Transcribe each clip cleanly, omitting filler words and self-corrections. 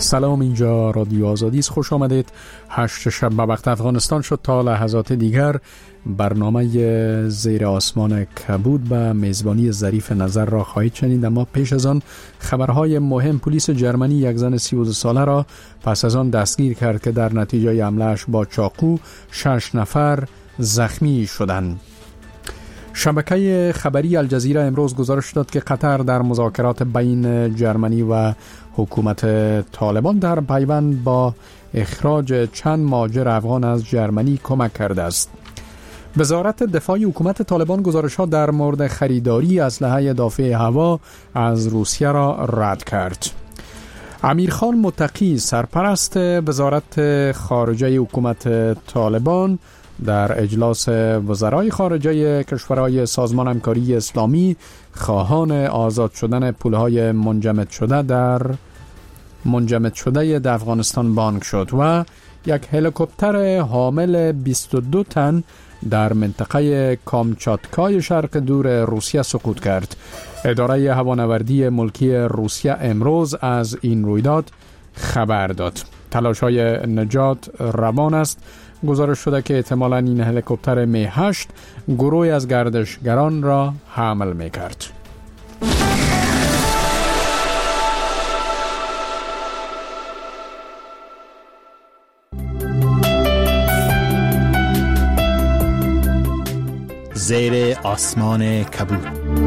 سلام، اینجا رادیو آزادی است. خوش آمدید. 8 شب به وقت افغانستان شد. تا لحظات دیگر برنامه زیر آسمان کبود به میزبانی ظریف نظر را خواهید شنید. اما پیش از آن خبرهای مهم. پلیس جرمنی یک زن 32 ساله را پس از آن دستگیر کرد که در نتیجه حمله‌اش با چاقو 6 نفر زخمی شدند. شبکه خبری الجزیره امروز گزارش داد که قطر در مذاکرات بین جرمنی و حکومت طالبان در پیوند با اخراج چند مهاجر افغان از جرمنی کمک کرده است. وزارت دفاع حکومت طالبان گزارش‌ها در مورد خریداری اسلحه دافع هوا از روسیه را رد کرد. امیرخان متقی سرپرست وزارت خارجه حکومت طالبان در اجلاس وزرای خارجه کشورهای سازمان همکاری اسلامی خواهان آزاد شدن پولهای منجمد شده در افغانستان بانک شد و یک هلیکوپتر حامل 22 تن در منطقه کامچاتکای شرق دور روسیه سقوط کرد. اداره هوانوردی ملکی روسیه امروز از این رویداد خبر داد. تلاش‌های نجات روان است. گزارش شده که احتمالاً این هلیکوپتر می 8 گروهی از گردشگران را حمل می کرد. زیر آسمان کبود.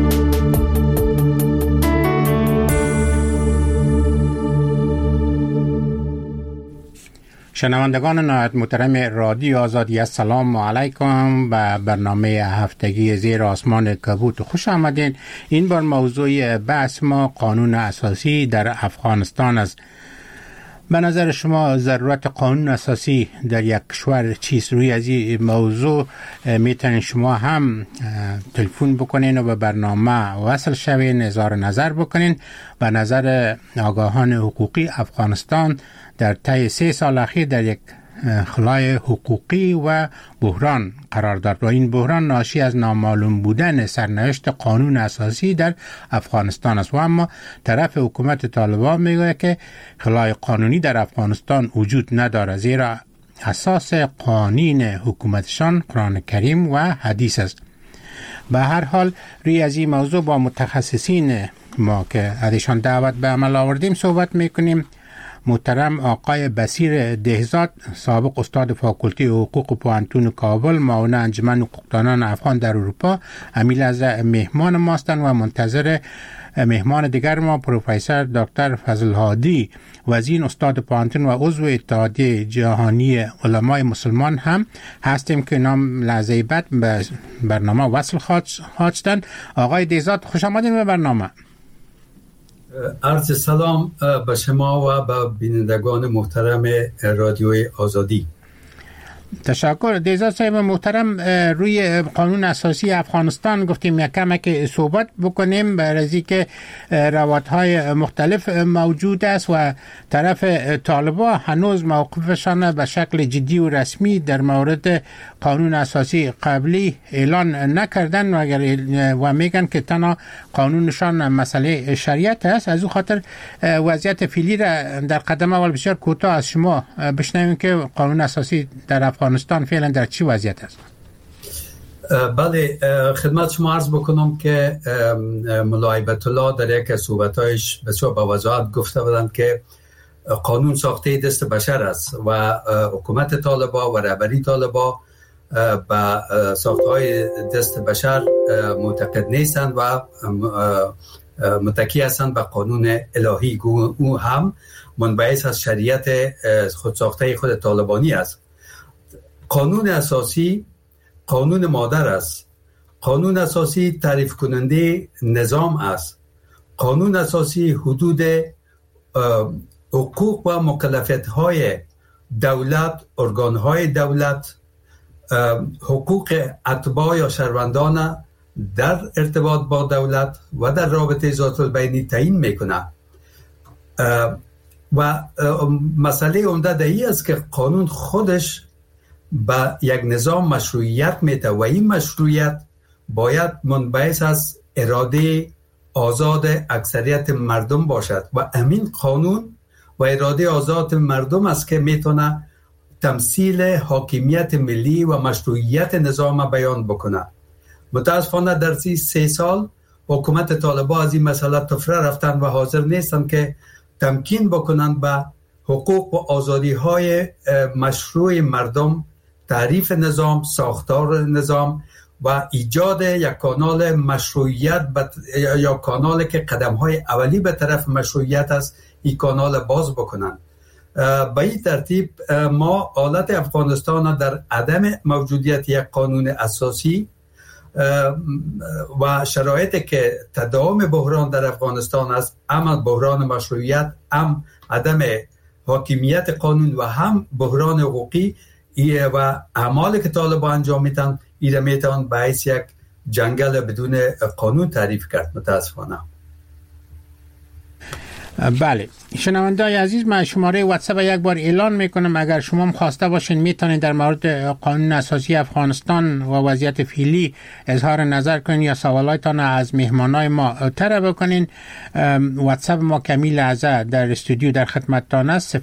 شنوندگان نهایت محترم رادیو آزادی، السلام علیکم. به برنامه هفتگی زیر آسمان کبود خوش آمدین. این بار موضوع بحث ما قانون اساسی در افغانستان است. به نظر شما ضرورت قانون اساسی در یک کشور چیست؟ روی از این موضوع میتونین شما هم تلفن بکنین و به برنامه وصل شوین، اظهار نظر بکنین. به نظر آگاهان حقوقی افغانستان در طی 3 سال اخیر در یک خلای حقوقی و بحران قرار دارد و این بحران ناشی از نامعلوم بودن سرنوشت قانون اساسی در افغانستان است. و اما طرف حکومت طالبان میگوید که خلای قانونی در افغانستان وجود ندارد، زیرا اساس قانون حکومتشان قرآن کریم و حدیث است. به هر حال روی از این موضوع با متخصصین ما که ازشان دعوت به عمل آوردیم صحبت میکنیم. محترم آقای بصیر دهزاد، سابق استاد فاکولته حقوق پوهنتون کابل، معاون انجمن حقوقدانان افغان در اروپا، امیل از مهمان ماستند و منتظر مهمان دیگر ما پروفسور دکتر فضل هادی، وزیر استاد پوهنتون و عضو اتحادیه جهانی علمای مسلمان هم هستیم که نام لحظه بعد به برنامه وصل خواهد شدند. آقای دهزاد خوش آمدید به برنامه. عرض سلام به شما و به بینندگان محترم رادیوی آزادی. تشکر. دهزاد صاحب محترم، روی قانون اساسی افغانستان گفتیم یک کمک صحبت بکنیم، برای که روایت‌های مختلف موجود است و طرف طالبان هنوز موقفشان به شکل جدی و رسمی در مورد قانون اساسی قبلی اعلان نکردن و میگن که تنها قانونشان مسئله شریعت است. از او خاطر وضعیت فعلی را در قدم اول بسیار کوتاه از شما بشنویم که قانون اساسی در افغانستان فعلا در چی وضعیت است؟ بله، خدمت شما عرض بکنم که مولای بیت الله در یک صحبتایش بسیار با وضاحت گفته بودند که قانون ساخته دست بشر است و حکومت طالبان و رهبری طالبان به ساختهای دست بشر معتقد نیستند و متکی هستند به قانون الهی. او هم منبعث از شریعت خودساخته خود طالبانی است. قانون اساسی قانون مادر است. قانون اساسی تعریف کننده نظام است. قانون اساسی حدود حقوق و مکلفیت‌های دولت، ارگان‌های دولت، حقوق اتباع یا شهروندان در ارتباط با دولت و در رابطه ذات البینی تعیین میکنه. و مسئله عمده دهی است که قانون خودش به یک نظام مشروعیت میده و این مشروعیت باید منبعث از اراده آزاد اکثریت مردم باشد و همین قانون و اراده آزاد مردم است که میتونه تمثیل حاکمیت ملی و مشروعیت نظام بیان بکنه. متاسفانه در 3 سال حکومت طالبان از این مسئله تفره رفتن و حاضر نیستن که تمکین بکنن به حقوق و آزادی های مشروع مردم، تعریف نظام، ساختار نظام و ایجاد یک کانال مشروعیت یا کانالی که قدم های اولی به طرف مشروعیت است، این کانال باز بکنن. به این ترتیب ما حالت افغانستان در عدم موجودیت یک قانون اساسی و شرایطی که تداوم بحران در افغانستان است، هم بحران مشروعیت، هم عدم حاکمیت قانون و هم بحران حقوقی و اعمالی که طالبان انجام میدن، این میتوان به حیث یک جنگل بدون قانون تعریف کرد. متاسفانه. بله شنونده‌های عزیز، من شماره واتساپ یک بار اعلان میکنم، اگر شما هم خواسته باشین میتونید در مورد قانون اساسی افغانستان و وضعیت فعلی اظهار نظر کنین یا سوالاتتان از مهمانای ما طرح بکنین. واتساپ ما کمی لحظه در استودیو در خدمتتان است.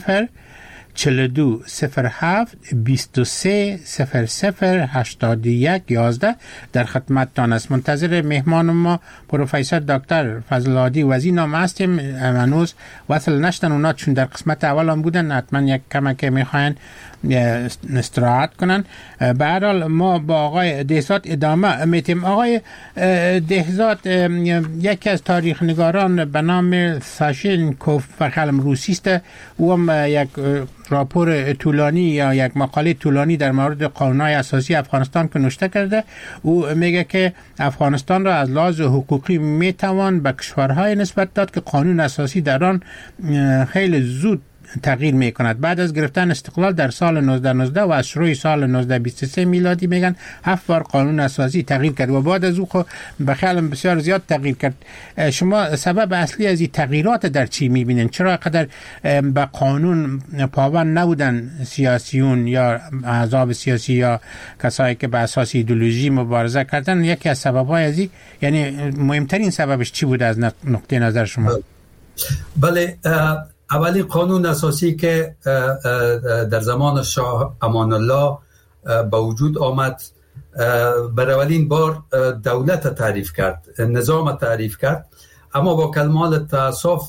42 07 23 00 81 11 در خدمتتان است. منتظر مهمان ما پروفسور دکتر فضل‌الهادی وزیر نام هستیم. هنوز وصل نشدن، اونا چون در قسمت اول هم بودن حتما یک کمک میخواین استراحت کنن. به هر حال ما با آقای دهزاد ادامه میتیم. آقای دهزاد، یکی از تاریخ نگاران به نام ساشنکوف فخلم روسی است، او هم یک راپور طولانی یا یک مقاله طولانی در مورد قانون‌های اساسی افغانستان که نوشته کرده. او میگه که افغانستان را از لحاظ حقوقی میتوان به کشورهای نسبت داد که قانون اساسی در آن خیلی زود تغییر میکند. بعد از گرفتن استقلال در سال 1919 و از شروع سال 1923 میلادی میگن 7 بار قانون اساسی تغییر کرد و بعد از او به خیال بسیار زیاد تغییر کرد. شما سبب اصلی از این تغییرات در چی میبینین؟ چرا قدر به قانون پابند نبودن سیاسیون یا احزاب سیاسی یا کسایی که به اساس ایدئولوژی مبارزه کردن؟ یکی از سبب‌های از این، یعنی مهمترین سببش چی بود از نقطه نظر شما؟ بله، اولی قانون اساسی که در زمان شاه امان الله به وجود آمد، بر اولین بار دولت تعریف کرد، نظام تعریف کرد، اما با کمال تأسف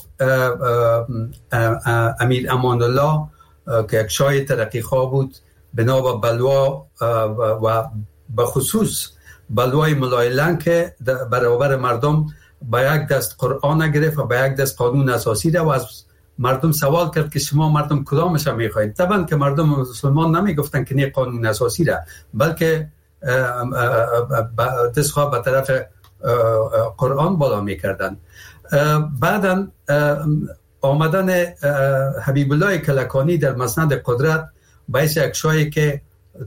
امیر امان الله که یک شاه ترقی خواه بود، بنا به بلوا و به خصوص بلوای ملایلن که برابر مردم با یک دست قرآن گرفت و با یک دست قانون اساسی را و از مردم سوال کرد که شما مردم کدامش هم میخواید؟ طبعا که مردم مسلمان نمیگفتن که نه قانون اساسی را، بلکه دستخواه به طرف قرآن بالا میکردن. بعدا آمدن حبیب الله کلکانی در مسند قدرت باعث یک شاهی که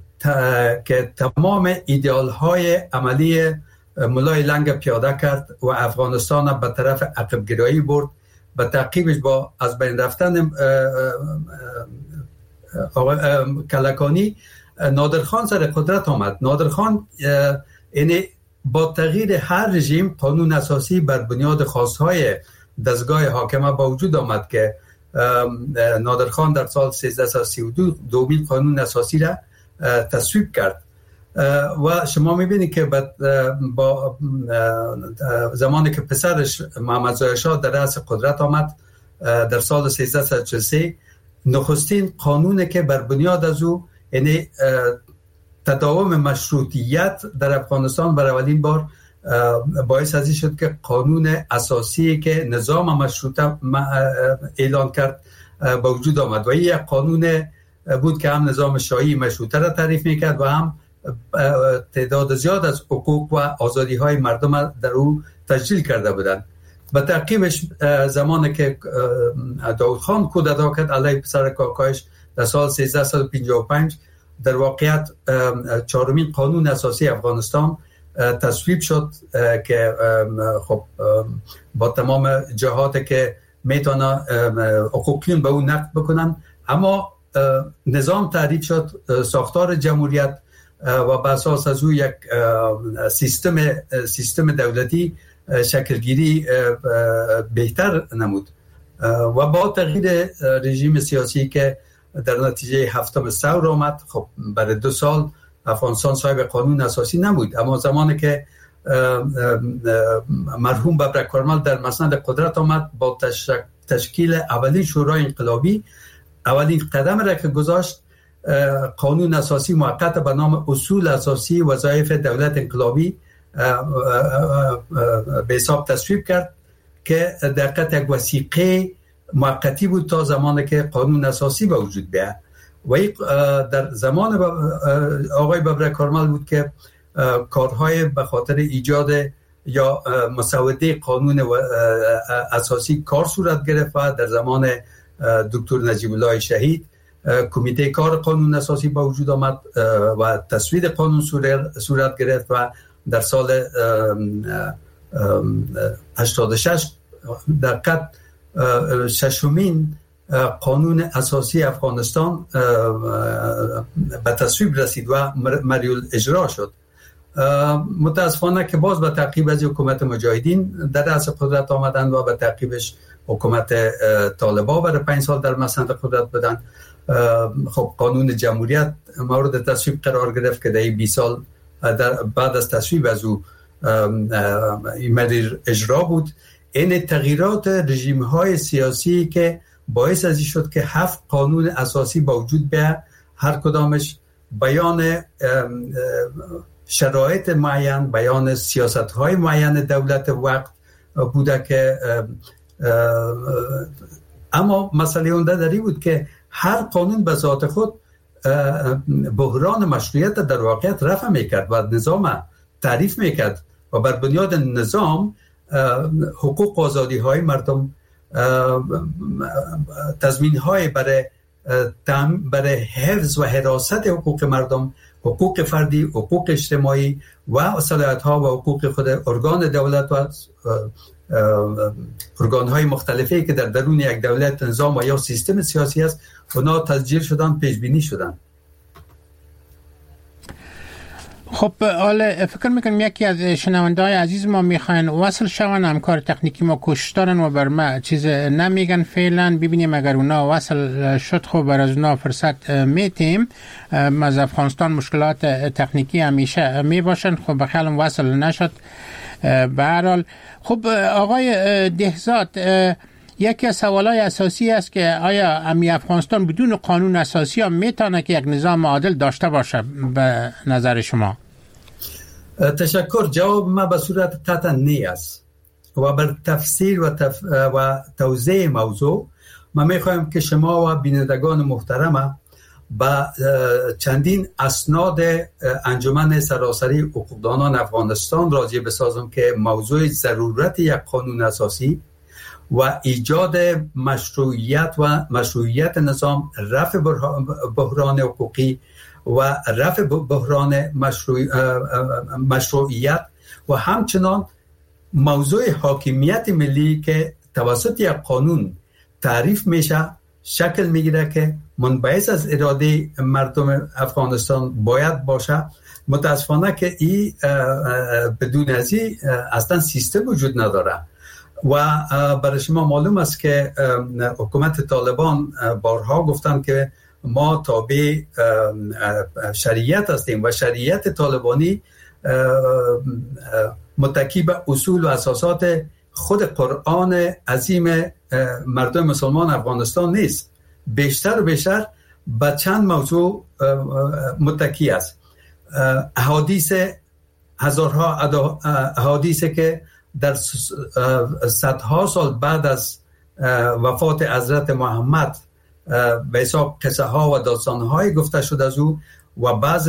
تمام ایدئال های عملی ملای لنگ پیاده کرد و افغانستان به طرف عقب گرایی برد. به تعقیبش با از بین رفتن کلکانی، نادرخان سر قدرت آمد. نادرخان یعنی با تغییر هر رژیم قانون اساسی بر بنیاد خواستهای دستگاه حاکمه با وجود آمد که نادرخان در سال 1332 دومین قانون اساسی را تصویب کرد و شما میبینید که با زمانی که پسرش محمد ظاهر شاه در رأس قدرت آمد در سال 1343، نخستین قانونی که بر بنیاد از او یعنی تداوم مشروطیت در افغانستان بر اولین بار باعث ازی شد که قانون اساسی که نظام مشروطه اعلان کرد با وجود آمد و این یک قانون بود که هم نظام شاهی مشروطه را تعریف میکرد و هم تعداد زیاد از حقوق و آزادی های مردم در او تسجیل کرده بودند. به تعقیبش زمانی که داود خان کودتا کرد علیه پسر کاکایش در سال 1355، در واقعیت چهارمین قانون اساسی افغانستان تصویب شد که خب با تمام جهاتی که میتونه حقوقیون به اون نقد بکنن، اما نظام تعریف شد، ساختار جمهوریت و به اساس از او یک سیستم دولتی شکلگیری بهتر نمود. و با تغییر رژیم سیاسی که در نتیجه 7 ثور آمد، خب برای 2 سال افغانستان صاحب قانون اساسی نبود، اما زمانی که مرحوم ببرک کارمل در مسند قدرت آمد با تشکیل اولین شورای انقلابی، اولین قدم را که گذاشت قانون اساسی موقت به نام اصول اساسی وظایف دولت انقلابی به حساب تصویب کرد که دقیقاً یک وثیقه موقتی بود تا زمانی که قانون اساسی به وجود بیاد. و در زمان آقای ببرک کارمل بود که کارهای به خاطر ایجاد یا مسوده قانون اساسی کار صورت گرفت و در زمان دکتر نجیب الله شهید کمیته کار قانون اساسی با وجود آمد و تصویب قانون صورت گرفت و در سال 86 دقیقاً ششمین قانون اساسی افغانستان به تصویب رسید و مریول اجرا شد. متاسفانه که باز به تعقیب از حکومت مجاهدین در رأس قدرت آمدند و به تعقیبش حکومت طالبان برای 5 سال در مسند قدرت بودند. خب قانون جمهوریت مورد تصویب قرار گرفت که در 20 سال بعد از تصویب از او این اجرا بود. این تغییرات رژیم های سیاسی که باعث ازی شد که 7 قانون اساسی با وجود بیاد، هر کدامش بیان شرایط معین، بیان سیاست های معین دولت وقت بوده که اما مسئله اونده داری بود که هر قانون به ذات خود بحران مشروعیت در واقعیت رفع میکرد و نظام تعریف میکرد و بر بنیاد نظام حقوق و آزادی های مردم، تضمین های برای حفظ و حراست حقوق مردم، حقوق فردی، حقوق اجتماعی و صلاحیت ها و حقوق خود ارگان دولت و ارگان های مختلفی که در درون یک دولت، نظام و یا سیستم سیاسی است، اونا تسجیل شدن، پیش بینی شدن. خب حالا فکر میکنم یکی از شنونده‌های عزیز ما میخواین وصل شون، همکار تکنیکی ما کوشش دارن و بر ما چیز نمیگن فعلا. ببینیم اگر اونا وصل شد خب بر از اونا فرصت میتیم. از افغانستان مشکلات تکنیکی همیشه میباشن، خب بخیالم وصل نشد. به هر حال خب آقای دهزاد، یکی از سوالای اساسی است که آیا افغانستان بدون قانون اساسی هم میتونه که یک نظام عادل داشته باشه به نظر شما؟ تشکر. جواب ما به صورت قطعا نه است و بر تفسیر و توضیح موضوع ما میخوایم که شما و بینندگان محترم با چندین اسناد انجمن سراسری حقوقدانان افغانستان راجع بسازم که موضوع ضرورت یک قانون اساسی و ایجاد مشروعیت نظام، رفع بحران حقوقی و رفع بحران مشروعیت و همچنان موضوع حاکمیت ملی که توسط یک قانون تعریف میشه، شکل میگیره که منبعث از اراده مردم افغانستان باید باشه. متاسفانه که این بدون ازی اصلا سیستم وجود نداره و برای شما معلوم است که حکومت طالبان بارها گفتن که ما تابع شریعت هستیم و شریعت طالبانی متکی به اصول و اساسات خود قرآن عظیم مردم مسلمان افغانستان نیست، بیشتر و بیشتر به چند موضوع متکی است. هزارها احادیث که در صدها سال بعد از وفات حضرت محمد به حساب قصه ها و داستان های گفته شد از او و بعض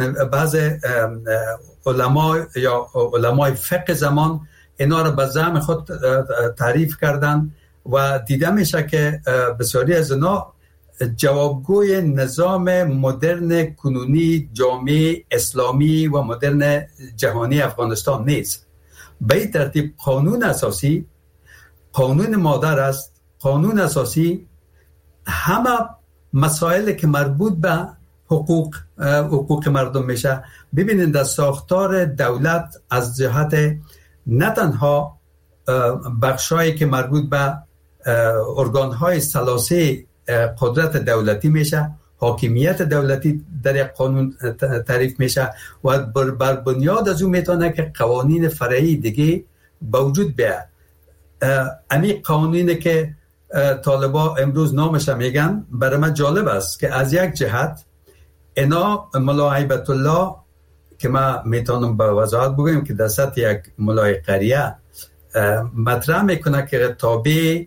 علمای فقه زمان اینا را به زعم خود تعریف کردن و دیده میشه که بسیاری از اینا جوابگوی نظام مدرن کنونی جامعه اسلامی و مدرن جهانی افغانستان نیست. به این ترتیب قانون اساسی قانون مادر است. قانون اساسی همه مسائل که مربوط به حقوق مردم میشه. ببینید در ساختار دولت از جهت نه تنها بخشایی که مربوط به ارگان‌های ثلاثه قدرت دولتی میشه، حاکمیت دولتی در یک قانون تعریف میشه و بر بنیاد از اون میتونه که قوانین فرعی دیگه به وجود بیاد. امی قوانینی که طالبا امروز نامش میگن برای من جالب است که از یک جهت اینا ملا هیبت الله که ما میتونم به وضاحت بگویم که در سطح یک ملای قریه مطرح میکنه که تابع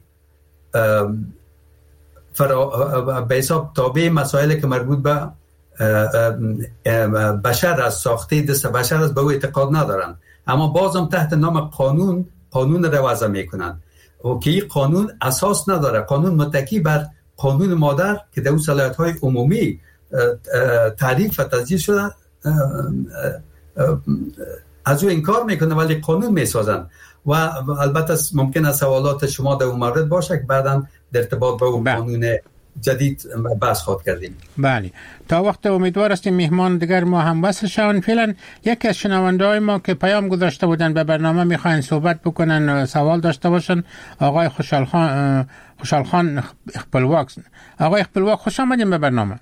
به حساب تابع مسائلی که مربوط به بشر از ساخته دست بشر از به او اعتقاد ندارن، اما بازم تحت نام قانون رو وضع میکنن و که این قانون اساس نداره. قانون متکی بر قانون مادر که در اون صلاحیت‌های عمومی تعریف و تسجیل شده از او انکار میکنه ولی قانون میسازن. و البته ممکن است سوالات شما در اون مورد باشه که بعداً در ارتباط با اون قانون جدید بحث خواهد کردیم. بله، تا وقت امیدوار هستیم مهمان دیگر ما هم وصل شون. فعلا یکی از شنونده‌های ما که پیام گذاشته بودن به برنامه میخواین صحبت بکنن، سوال داشته باشن، آقای خوشحالخان اخپلواک. آقای اخپلواک خوش آمدین به برنامه.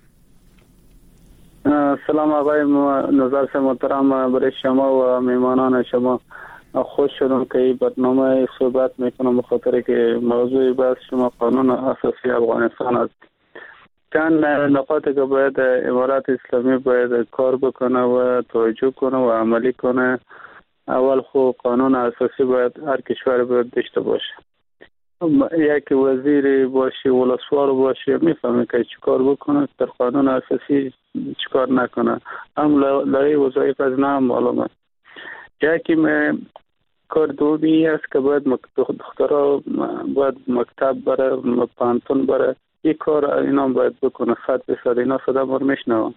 سلام آقای نظر محترم، برای شما و مهمانان شما خوش شدم که این برنامه صحبت میکنم به خاطر که موضوع بحث شما قانون اساسی افغانستان است. چند نقاطی که باید امارات اسلامی باید کار بکنه و توجه کنه و عملی کنه. اول خود قانون اساسی باید هر کشور باید داشته باشه. یک وزیر باشه، ولسوار باشه، میفهمه که چیکار بکنه، در قانون اساسی چیکار نکنه. هم لای وظایف از نام معلومه. یکی کار دومی است که باید دخترها باید مکتب بره، پانتون بره، این کار اینا باید بکنه 100%. اینا صدا میشنوم.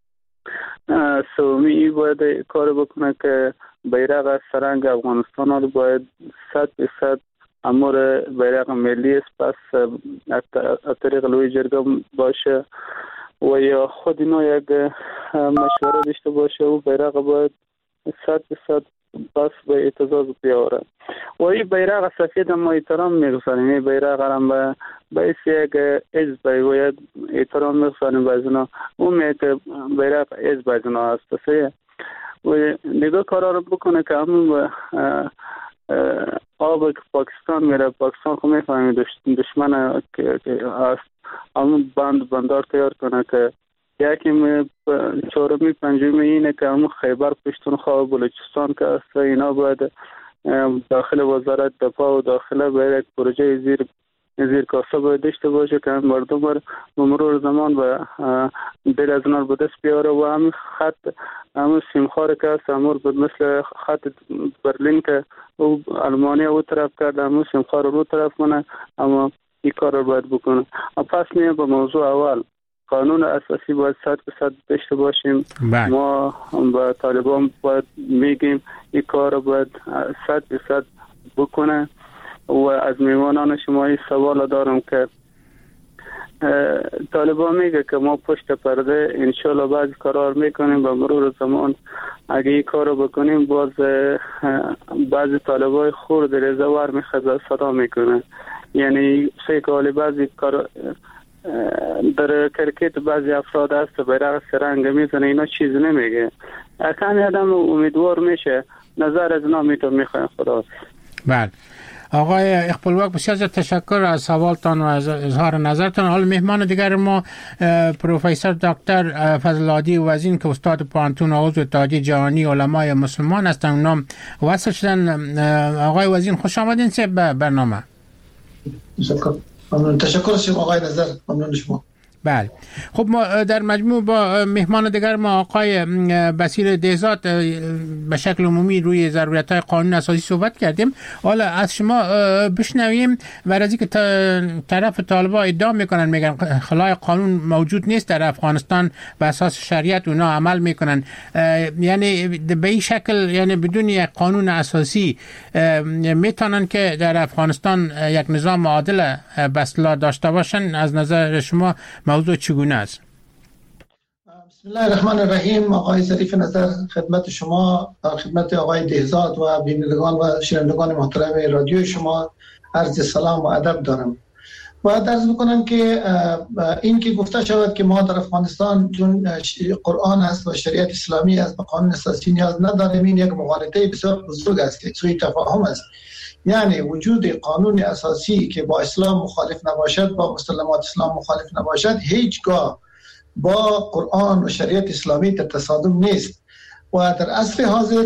سومی باید کار بکنه که بیرق از سرنگ افغانستان رو باید 100% امور بیرق ملی است، پس از طریق لوی جرگه باشه و یا خود اینا یک مشوره داشته باشه و بیرق باید 100% بس به اعتزاز بیاره. و این بیرق سفید ما احترام میگذاریم. این بیرق هم به باعث یک حزب باید احترام میگذاریم. بعضینا اون میگه بیرق حزب بعضینا هست. و دیگه کارا رو بکنه که همون آب که پاکستان میره، پاکستان خود میفهمید دشمن که هست، همون بندار تیار کنه که یکی چهارمی پنجمی اینه که همون خیبر پشتونخوا و بلوچستان که هست اینا باید داخل وزارت دفاع و داخل باید یک پروژه زیر کاسه باید داشته باشه که مردم بر مرور زمان به دل از نار به دست بیاره و همین خط همون سیمخوار که هست همون مثل خط برلین که او المانیا او طرف کرده همون سیمخوار رو طرف کنه، اما این کار رو باید بکنه. پس میه به موضوع اول، قانون اساسی باید 100% داشته باشیم. ما با طالبان باید میگیم این کار رو باید 100% بکنه. و از میوانان شما این سوال دارم که طالبان میگه که ما پشت پرده انشالله بعضی کارا میکنیم، به مرور زمان اگه این کار رو بکنیم باز بعضی طالبای خورد ریزوار میخواد صدا میکنه. یعنی سیکالی بعضی کار در کرکت بعضی افراد هست بیرق سرنگ میزنه، اینا چیز نمیگه. کمی آدم امیدوار میشه. نظر از نامیتون میخوایم. خدا. بله آقای اخپلواک، بسیار تشکر از سوالتان و از اظهار نظرتان. حالا مهمان دیگر ما پروفسور دکتر فضل‌الهادی وزین که استاد پانتون و عضو اتحادیه جهانی علمای مسلمان هستند، نام وصل شدن. آقای وزین خوش آمدین به برنامه. تشکر شما آقای نظر، ممنون شما. بله خب ما در مجموع با مهمان دیگر ما آقای بصیر دهزاد به شکل عمومی روی ضرورت‌های قانون اساسی صحبت کردیم. حالا از شما بشنویم و از اینکه طرف طالبان ادعا میکنن، میگن خلای قانون موجود نیست در افغانستان، به اساس شریعت اونا عمل میکنن، یعنی به این شکل یعنی بدون یک قانون اساسی میتونن که در افغانستان یک نظام عادل به اصطلاح داشته باشن. از نظر شما موضوع چگونه است؟ بسم الله الرحمن الرحیم. آقای ظریف نظر، خدمت شما، خدمت آقای دهزاد و بینندگان و شنوندگان محترم رادیو شما عرض سلام و ادب دارم. باید عرض بکنم که این که گفته شود که ما در افغانستان چون قرآن است و شریعت اسلامی است به قانون اساسی نیاز نداریم، این یک مغالطه بسیار بزرگ است، یک سوء تفاهم است. یعنی وجود قانون اساسی که با اسلام مخالف نباشد، با مستلزمات اسلام مخالف نباشد، هیچگاه با قرآن و شریعت اسلامی در تصادم نیست. و در عصر حاضر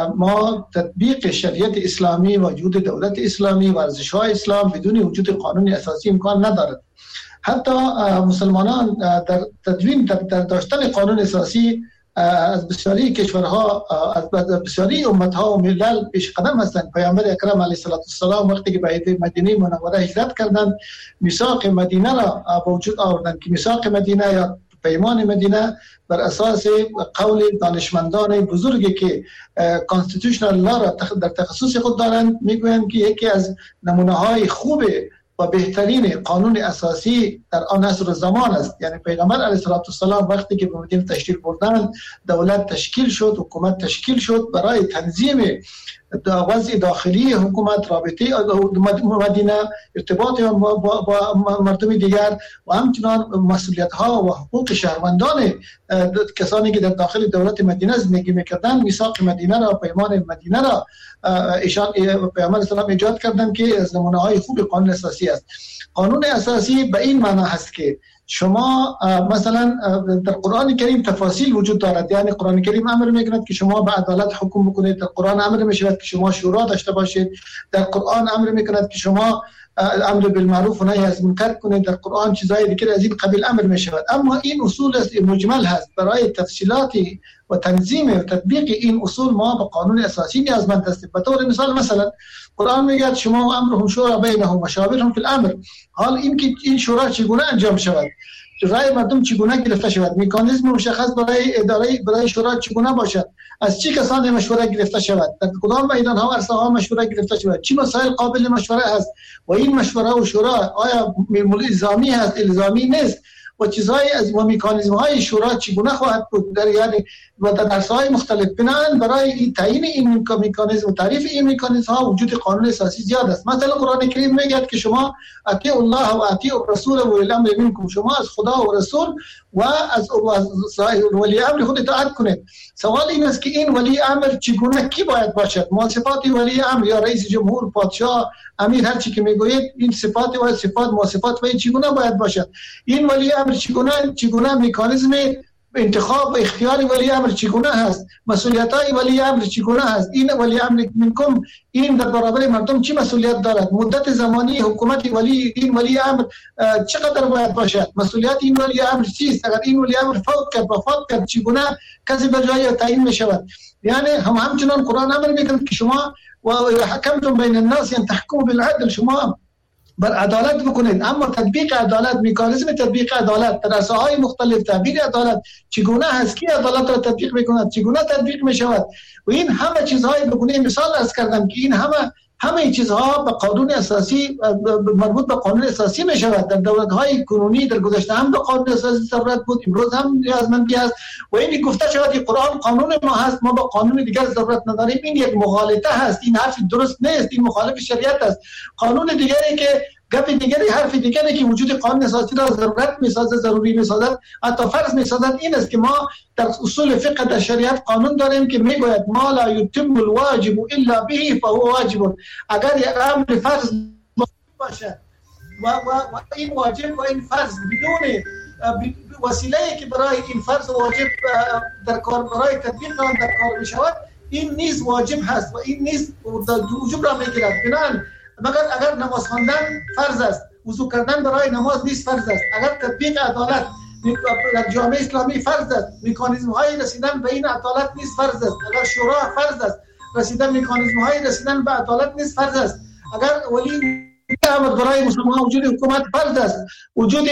ما تطبیق شریعت اسلامی، وجود دولت اسلامی و ارزش‌های اسلام بدون وجود قانون اساسی امکان ندارد. حتی مسلمانان در تدوین در داشتن قانون اساسی از بسیاری کشورها، از بسیاری امتها و ملل پیش قدم هستند. پیامبر اکرم علیه السلام وقتی که به مدینه منوره هجرت کردند، میثاق مدینه را به وجود آوردند که میثاق مدینه یا پیمان مدینه بر اساس قول دانشمندان بزرگی که کانستیتوشنال لا را در تخصص خود دارند میگویند که یکی از نمونه‌های خوب و بهترین قانون اساسی در آن عصر زمان است. یعنی پیغمبر علیه السلام وقتی که به مدینه تشریف بردند، دولت تشکیل شد، حکومت تشکیل شد برای تنظیم وضع داخلی حکومت، رابطه مدینه، ارتباط با مردم دیگر و همچنان مسئولیت ها و حقوق شهروندان کسانی که در داخل دولت مدینه زندگی میکردند. میثاق مدینه را، پیمان مدینه را ایشان پیامبر اسلام ایجاد کردند که از نمونه های خوب قانون اساسی است. قانون اساسی به این معنی هست که شما مثلا در قرآن کریم تفاصیل وجود دارد. یعنی قرآن کریم امر میکند که شما به عدالت حکم بکنید، در قرآن امر میشود که شما شورا داشته باشید، در قرآن امر میکند که شما امر بالمعروف و نهی از منکر کنید، در قرآن چیزای دیگر از این قبیل امر میشود. اما این اصول است، مجمل هست. برای تفصیلاتی و تنظیم و تطبیق این اصول ما به قانون اساسی نیازمند هستیم. به طور مثلا قرآن میگه شما امرهم شورا بینهم و شاورهم فی الامر. حال این که این شورا چگونه انجام شود، رای مردم چگونه گرفته شود، مکانیزم مشخص برای شورا چگونه باشد، از چه کسانی مشوره گرفته شود، در کدام میدان ها و عرصه ها مشوره گرفته شود، چه مسائل قابل مشوره است و این مشوره و شورا آیا الزامی هست، الزامی نیست و چیزهای از و مکانیزم های شورا چگونه خواهد بود در یعنی و در عرصه‌های مختلف. بنابراین برای تعیین این مکانیزم و تعریف این مکانیزم ها وجود قانون اساسی زیاد است. مثلا قرآن کریم میگه که شما اطیعوا الله و اطیعوا الرسول و اولی الامر منکم، شما از خدا و رسول و از ولی امر خود اطاعت کنید. سوال این است که این ولی امر چگونه کی باید باشد؟ مواصفات ولی امر یا رئیس جمهور، پادشاه، امیر، هر چی که میگویید این صفات و صفات مواصفات و چگونه باید باشد؟ این ولی امر چگونه مکانیزم انتخاب و اختیار ولی امر چگونه هست؟ مسئولیت‌های ولی امر چگونه هست؟ این ولی امر منکم این در برابر مردم چه مسئولیت دارد؟ مدت زمانی حکومت این ولی امر چقدر باید باشد؟ مسئولیت این ولی امر چیست؟ اگر این ولی امر فوت کرد چگونه کسی به جای تعیین می‌شود؟ یعنی همچنان قرآن امر می‌کند که شما و حکمتم بین الناس ان تحکموا بالعدل، شما بر عدالت بکنید. اما تطبیق عدالت، مکانیزم تطبیق عدالت در عرصه‌های مختلف، تعبیر عدالت چگونه هست، کی عدالت را تطبیق میکند، چگونه تطبیق میشود و این همه چیزهای به گونه مثال عرض کردم که این همه چیزها به قانون اساسی مربوط به قانون اساسی میشود. در دولت‌های کنونی در گذشته هم به قانون اساسی ضرورت بود، امروز هم نیازمندی است و این گفته شود که قرآن قانون ما هست، ما به قانون دیگر ضرورت نداریم. این یک مغالطه هست، این حرف درست نیست، این مخالف شریعت است. قانون دیگری که گپ دیگری، حرف دیگری که وجود قانون اساسی را ضرورت میسازد، ضروری میسازد، حتی فرض میسازد این است که ما در اصول فقه در شریعت قانون داریم که میگوید ما لا یتم الواجب الا به فهو واجب. اگر یک امر فرض باشد و این واجب و این فرض بدون وسیله‌ای که برای این فرض واجب در کار برای تطبیق آن در کار میشود، این نیز واجب هست و این نیز وجوب را میگیرد. بنابراین مگر اگر نماز خواندن فرض است، وضو کردن برای نماز نیست فرض است. اگر تطبیق عدالت در جامعه اسلامی فرض است، مکانیزم های رسیدن به این عدالت نیست فرض است. اگر شورا فرض است، رسیدن مکانیزم های رسیدن به عدالت نیست فرض است. اگر ولی امر برای مسلمان وجود حکومت فرض است، وجود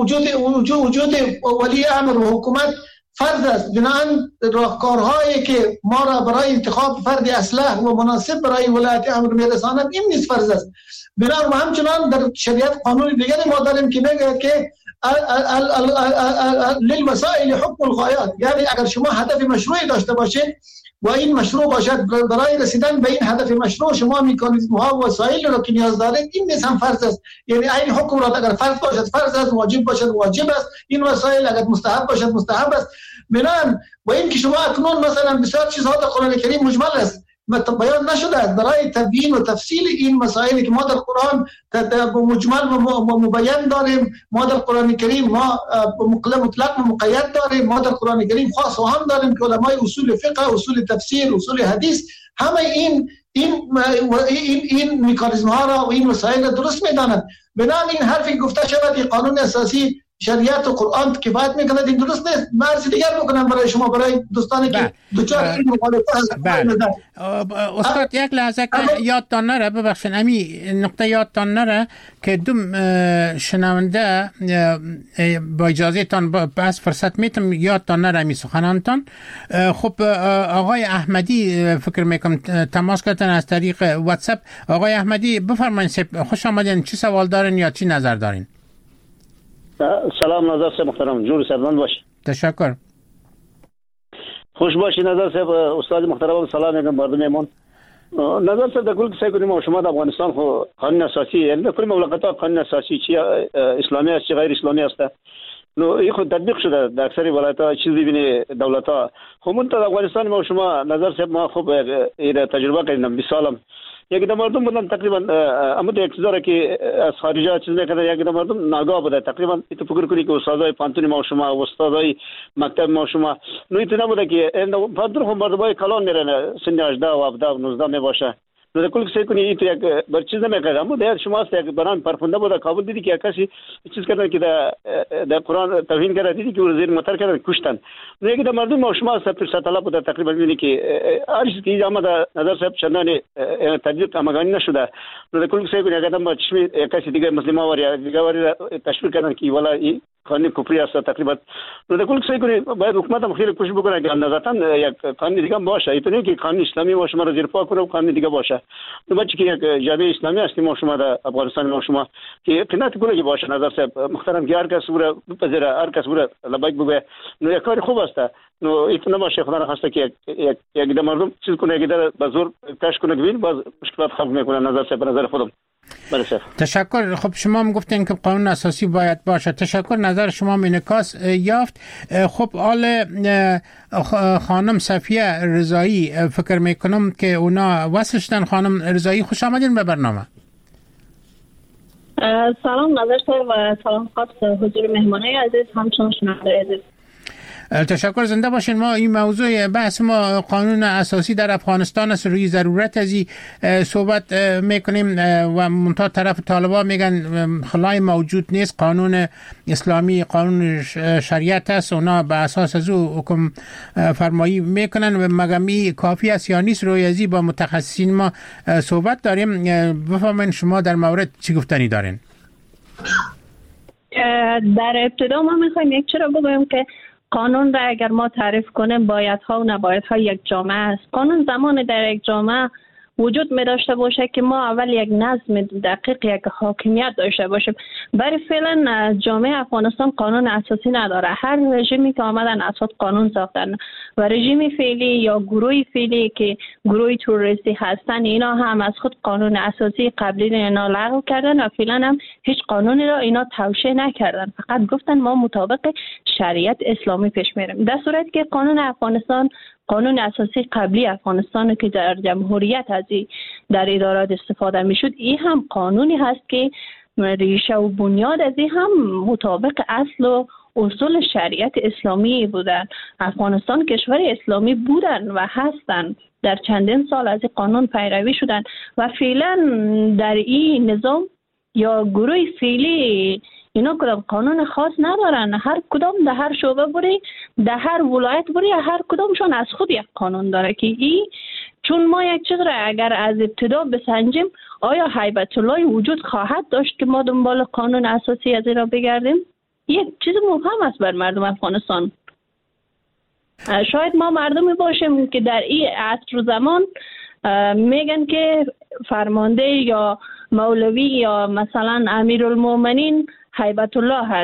ولی امر و حکومت فرض است. بنابراین راهکارهایی که ما را برای انتخاب فرد اصلح و مناسب برای ولایت امر میرساند این نیست فرض است. بنابراین همچنان در شریعت قانون دیگری ما داریم که میگه که للوسائل حكم الغایات، یعنی اگر شما هدف مشروعی داشته باشید و این مشروع باشد، برای رسیدن به این هدف مشروع شما مکانیزم ها و وسایل رو که نیاز دارید، این نیز هم فرض است. یعنی این حکم را اگر فرض باشد فرض است، واجب باشد واجب است، این وسایل اگر مستحب باشد مستحب است. بنان و این که شما اکنون مثلا بسیار چیزها در قرآن کریم مجمل است، بیان نشده است. برای تبیین و تفصیل این مسائلی که ما در قرآن مجمل و مبین داریم، ما در قرآن کریم ما مطلق و مقید داریم، ما در قرآن کریم خاص و هم داریم که علمای اصول فقه، اصول تفسیر، اصول حدیث همه این مکانیزم ها را و این مسائل درست میدانند. بنابراین این حرفی گفته شود که قانون اساسی شریعت و قرآن کفایت میکنه، این درست نیست. مرز دیگر بکنم برای شما، برای دوستانی که دوچار این مخالفت هستند. استاد یک لحظه که یادتان نره، ببخشید امی نقطه یادتان نره که دوم شنونده با اجازه تان بس فرصت میتم یادتان نره امی سخنانتان. خب آقای احمدی فکر میکنم تماس کردن از طریق واتساپ. آقای احمدی بفرمایید، خوش آمدین، چی سوال دارین یا چی نظر دارین؟ سلام نظر صاحب محترم، جور سربند باش. تشکر. خوش باشی نظر صاحب. استاد محترم سلام میگم مردم. نظر صاحب در کل که سعی کنیم ما شما در افغانستان خو قانون اساسی، یعنی در کل مملکت‌ها قانون اساسی چی اسلامی است چی غیر اسلامی است، نو این خود تطبیق شده در اکثر ولایت‌ها، چیزی بینی دولت‌ها. خب من در افغانستان ما شما نظر صاحب ما خوب این تجربه کردیم 20 سالم. یک دو مردم بودن تقریبا امید اقتدار که از خارجه چیز نکرده، یک دو مردم ناگاه بوده تقریبا. تو فکر کنی که استادای پانتونی ما شما و استادای مکتب ما شما نو ایتونه بوده که پانتون خون مردمای کلان میرن سن 18 و 17 و 19 میباشه. نو در کل سعی کنی ایتو یک بر چیز نمیکرده. اما در شما است یک بران پرفونده بوده کابل دیدی که کسی چیز کردن که در قرآن توهین کرده، دیدی که وزیر مطر کردن کشتن. نو یک دو مردم ما شما است پر طلب بوده تقریبا میبینی که هر چیزی که اما در نظر صاحب چندان تجدید امگانی نشده. نو در کل سعی کنی اگر ما چشمی کسی دیگه مسلمان واریا دیگه واریا تشویق کردن که والا این قانون کفری است تقریبا. نو در کل سعی کنی باید حکومت هم خیلی کوشش بکنه که نظرتاً یک قانون دیگه باشه، اینطوری که قانون اسلامی ما شما را زیر پا کنه و قانون دیگه باشه. نو بچه که یک جامعه اسلامی هستیم ما شما در افغانستان ما شما که قناعت کنه که باشه نظر صاحب محترم که هر کس بوده بپذیره، هر کس بوده لبیک بگه. نو یک کار خوب است. نو ایتونه باشه خدا نخواسته که یک دو مردم چیز کنه که در به زور کش کنه ببین باز مشکلات خلق میکنه نظر صاحب. نظر خودم. تشکر. خب شما هم گفتین که قانون اساسی باید باشه. تشکر، نظر شما انعکاس یافت. خب حال خانم صفیه رضایی فکر میکنم که اونا وصل شدن. خانم رضایی خوش آمدین به برنامه. سلام نظر صاحب و سلام خاص حضور مهمانای عزیز، همچنان شنونده عزیز. تشکر، زنده باشین. ما این موضوع بحث ما قانون اساسی در افغانستان است، روی ضرورت از این صحبت میکنیم و منتها طرف طالبان میگن خلای موجود نیست، قانون اسلامی قانون شریعت است، اونا به اساس از او حکم فرمایی میکنن و مگمی کافی است یا نیست. روی ازی با متخصصین ما صحبت داریم. بفهمین شما در مورد چی گفتنی دارین؟ در ابتدا ما میخوایم یک چرا بگویم که قانون را اگر ما تعریف کنیم بایدها و نبایدها یک جامعه است. قانون زمان در یک جامعه وجود می داشته باشه که ما اول یک نظم دقیق، یک حاکمیت داشته باشیم. برای فعلا جامعه افغانستان قانون اساسی نداره. هر رژیمی که آمدن اساس قانون ساختن و رژیم فعلی یا گروه فعلی که گروه تروریستی هستن اینا هم از خود قانون اساسی قبلی اینا لغو کردن و فعلا هم هیچ قانونی را اینا توشیح نکردن، فقط گفتن ما مطابق شریعت اسلامی پیش میریم. در صورتی که قانون افغانستان قانون اساسی قبلی افغانستان که در جمهوریت ازی در ادارات استفاده میشد، این هم قانونی هست که ریشه و بنیاد ازی هم مطابق اصل و اصول شریعت اسلامی بودن. افغانستان کشور اسلامی بودن و هستند، در چندین سال از این قانون پیروی شدن و فعلا در این نظام یا گروه فعلی اینا کدام قانون خاص ندارن. هر کدام در هر شعبه بری، در هر ولایت بری، هر کدامشون از خود یک قانون داره که چون ما یک چیز را اگر از ابتدا بسنجیم آیا هیبت الله وجود خواهد داشت که ما دنبال قانون اساسی از این را بگردیم؟ یک چیز مهم است بر مردم افغانستان. شاید ما مردمی باشیم که در این عصر و زمان میگن که فرمانده یا مولوی یا مثلا امیرالمومنین هیبت الله هست.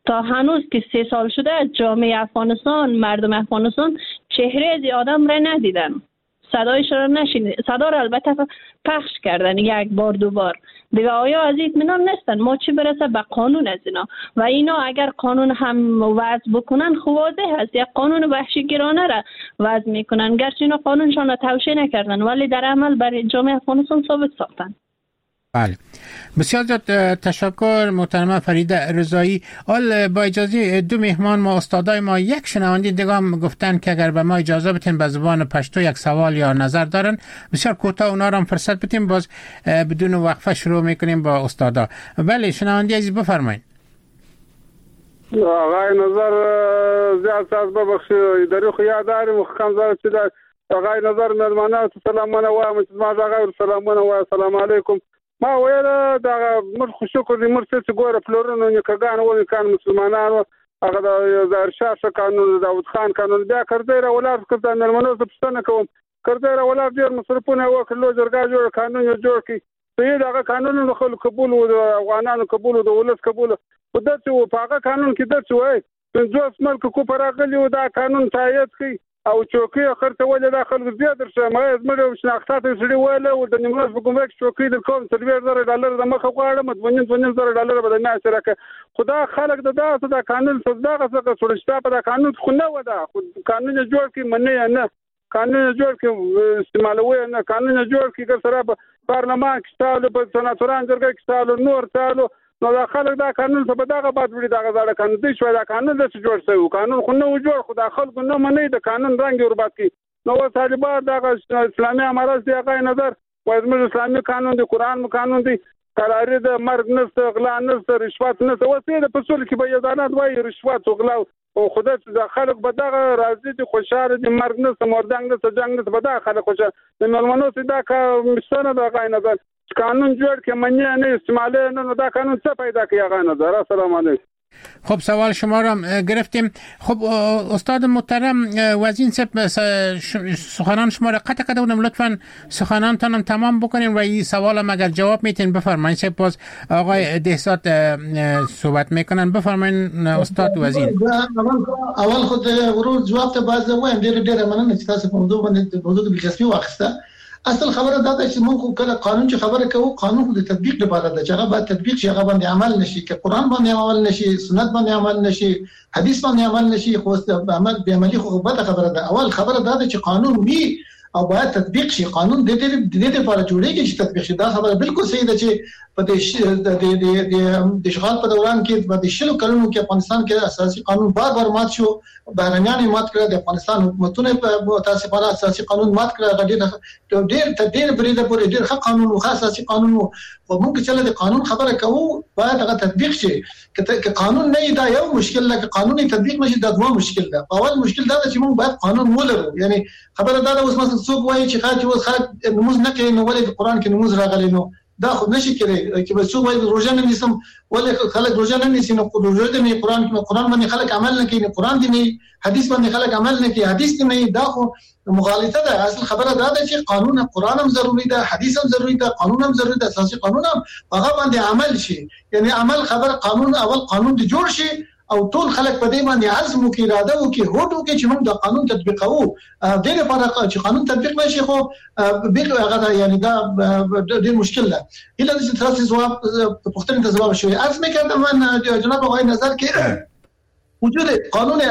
تا هنوز که 3 سال شده از جامعه افغانستان، مردم افغانستان چهره از آدم را ندیدن، صدایش را نشنید. صدا را البته پخش کردن یک بار 2 بار دیگه. آیا از اطمینان نیستن؟ ما چی برسه به قانون از اینا؟ و اینا اگر قانون هم وضع بکنن خوب واضح هست یک قانون وحشیگرانه را وضع میکنن، گرچه اینا قانونشان را توشیح نکردن ولی در عمل برای جامعه افغانستان ثابت ساختن. بله، بسیار زیاد تشکر محترمه فریده رضایی. حال با اجازه 2 مهمان ما، استادای ما، یک شنونده دیگه هم گفتن که اگر به ما اجازه بدین به زبان پشتو یک سوال یا نظر دارن، بسیار کوتاه اونا رو هم فرصت بدیم، باز بدون وقفه شروع میکنیم با استادا. بله شنونده عزیز بفرمایید. آقای نظر زیاد ساز ببخشید داری خو یاد داریم خم زار چې آقای نظر مهربانه سلامونه وایم چې ما آقای سلامونه وایم السلام علیکم. ما ویل دا مر خو شکر دې مر څه ګوره پلورونو نکګان ولې کان مسلمانانو هغه د ظاهر شاه قانون داود خان قانون بیا کړی را ولر کړه مېلمنو څه پښتنه کوم کړی را ولر ډیر مصرفونه وکړو جرګه جوړ قانون جوړ کړي ته دا قانون نو خلک قبول او افغانانو قبول او ولس قبول او د څه په هغه قانون کې د څه وای پنځوس ملک کو پراغلی او دا قانون تایید کړي او چوکي اخر ته ولې دا خلک زیات درشه ما زموږ شناختات سړي ویل او د نیمروز په کومه چوکي د کوم $30,000 د مخه غواړم $20,000 به نه سره خدا خلک دا قانون صدقه څخه سورشتا په قانون خو نه ودا قانون جوړ کی مننه نه قانون جوړ کی استعمالوي نه قانون جوړ کی سره پارلمان کې تاسو په سناتوران جرګه کې تاسو نور تاسو نو دا خلک دا قانون په دغه بعد وړي دغه ځاړه قانون دی شو دا قانون د څه جوړ شوی قانون خو نه جوړ خو دا خلکو نه مني د قانون رنګ وربات کی نو طالبان دغه اسلامي امارات دی هغه نظر وایي اسلامي قانون دی قران قانون دی قرار د مرګ نشته غلا نشته رشوت نشته وسیله په څول کې به یادانات وایي رشوت او غلا او خدای د خلک به دغه راځي د خوشاله د مرګ نشته مردنګ نشته جنگ نشته به دا خلک خوشاله د ملمنو سي دا مستند دغه نظر قانون جوړ کې منی نه استعمال نه دا قانون څه پیدا کوي هغه نظر. السلام علیکم. خب سوال شما را گرفتیم. خب استاد محترم وزین سخنان شما را قطع کردم، لطفا سخنانتان تمام بکنین و این سوال هم اگر جواب میتین بفرمایید. سپاس آقای دهسات صحبت میکنن، بفرمایید استاد وزین. اول خود ورور جواب ته باز وایم ډیر مننه چې تاسو په موضوع باندې دلچسپي واخیسته. اصل خبره دا ده چې موږ کله قانون چې خبره کوو قانون د تطبیق لپاره ده چې هغه باید تطبیق شي، هغه باندې عمل نشي، که قرآن باندې عمل نشي، سنت باندې عمل نشي، حدیث باندې عمل نشي، خو عمل به عملی خو بده خبره ده. اول خبره دا ده چې قانون وي او باید تطبیق شي. قانون د دې لپاره جوړیږي چې تطبیق شي. دا خبره بالکل صحیح ده چې په د اشغال په دوران کې په 20 کلونو کې افغانستان کې اساسي قانون بار مات شو، بهرنیان مات کړ، د افغانستان حکومتونه په متاسفانه اساسي قانون مات کړ. ډېر پرېده پورې ډېر ښه قانون او اساسي قانون وو. خو موږ چې د قانون خبره کوو باید هغه تطبیق شي. که قانون نه دا یو مشکل ده، که قانوني تطبیق نشي دا دوه مشکل ده. اول مشکل دا چې موږ باید قانون ولرو. یعنی خبره دا ده اوس مثلا څوک وایي چې خلک نماز نه کوي نو ولې قرآن کې نماز راغلی نو دا خو نشي کېږي. چې به څوک وایي روزه نه نیسم ولې خلک روزه نه نیسي نو روزه دې نه قرآن کې قرآن باندې خلک عمل نه کوي، قرآن دې نه حدیث باندې خلک عمل نه کوي، حدیث دې نه. دا خو مغالطه ده. اصل خبره دا ده چې قانون قرآن هم ضروری ده، حدیث هم ضروری ده، قانون هم ضروری ده، اساسي قانون هم هغه باندې عمل شي. یعنی عمل خبر قانون اول قانون دې جوړ شي او ټول خلک په دې باندې عزم وکړي، اراده وکړي، هوډ وکړي چې موږ د قانون تطبیقو. د دې لپاره چې قانون تطبیق نشي خو به هغه یعنی دا ډېر مشکل ده. اله چې تاسو جواب پوښتنې ته جواب شوی از میکردم من جناب آقای نظر که وجود قانون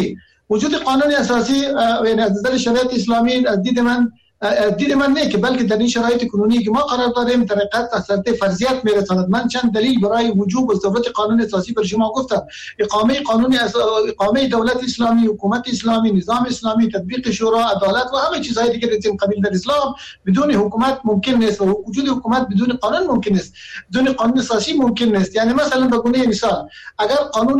اساسی یعنی از نظر شریعت اسلامی از دید من نه که بلکه در این شرایط کنونی که ما قرار داریم در حقیقت تحت فرضیت میرساند. من چند دلیل برای وجوب و ضرورت قانون اساسی بر شما گفتم. اقامه دولت اسلامی، حکومت اسلامی، نظام اسلامی، تطبیق شورا، عدالت و همه چیزهای دیگر از این قبیل در اسلام بدون حکومت ممکن نیست و وجود حکومت بدون قانون ممکن است، بدون قانون اساسی ممکن نیست. یعنی مثلا به گونه مثال اگر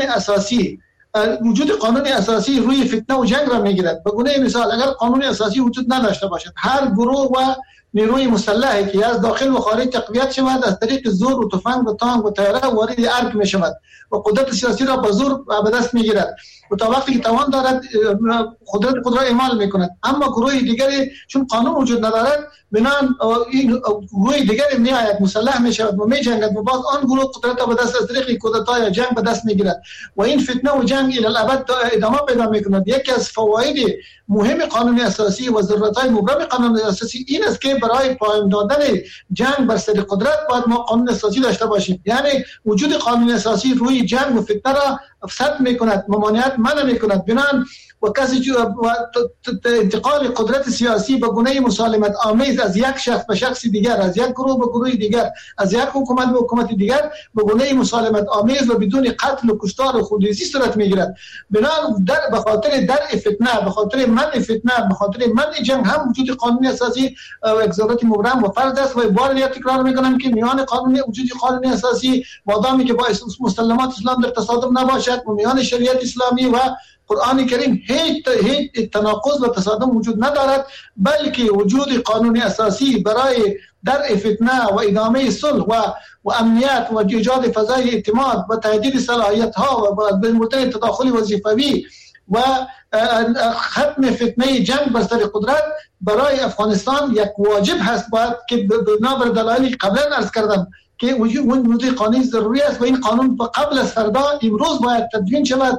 وجود قانون اساسی روی فتنه و جنگ را میگیرد. به گونه مثال اگر قانون اساسی وجود نداشته باشد، هر گروه و نیروی مسلحی که از داخل و خارج تقویت شود، از طریق زور و تفنگ و تانک و طیاره وارد ارگ می شود و قدرت سیاسی را به زور به دست می گیرد و تا وقتی که توان دارد قدرت خود را اعمال می کند. اما گروه دیگری چون قانون وجود ندارد، بنان این گروه دیگری می آید مسلح می شود و می جنگد و باز آن گروه قدرت را به دست از طریق کودتا یا جنگ به دست می گیرد و این فتنه و جنگ الی الابد ادامه پیدا می کند. یکی از فواید مهم قانون اساسی و ضرورت‌های مبرم قانون اساسی این است که برای پایان دادن جنگ بر سر قدرت باید ما قانون اساسی داشته باشیم. یعنی وجود قانون اساسی روی جنگ و فتنه را سد میکند، ممانعت منع میکند. بنان و کسی انتقال قدرت سیاسی به گونه مسالمت آمیز از یک شخص به شخص دیگر، از یک گروه به گروه دیگر، از یک حکومت به حکومت دیگر به گونه مسالمت آمیز و بدون قتل و کشتار و خونریزی صورت میگیرد. بنان به خاطر درء فتنه، به خاطر منع فتنه، به خاطر منع جنگ هم وجود قانون اساسی یک ضرورت مبرم و فرض است. و بار دیگر تکرار میکنم که میان قانون وجود قانون اساسی مادامی که با مسلمات اسلام در تصادم نباشد و میان شریعت اسلامی و قرآن کریم هیچ تناقض و تصادم وجود ندارد، بلکه وجود قانون اساسی برای درء فتنه و ادامه صلح و امنیت و ایجاد فضای اعتماد و تجدید صلاحیت ها و بموردن تداخل وظیفوی و ختم فتنه جنگ بر سر قدرت برای افغانستان یک واجب هست. باید که بنابر دلایلی قبلا عرض کردم که وجود قانونی ضروری است و این قانون قبل از فردا امروز باید تدوین شود،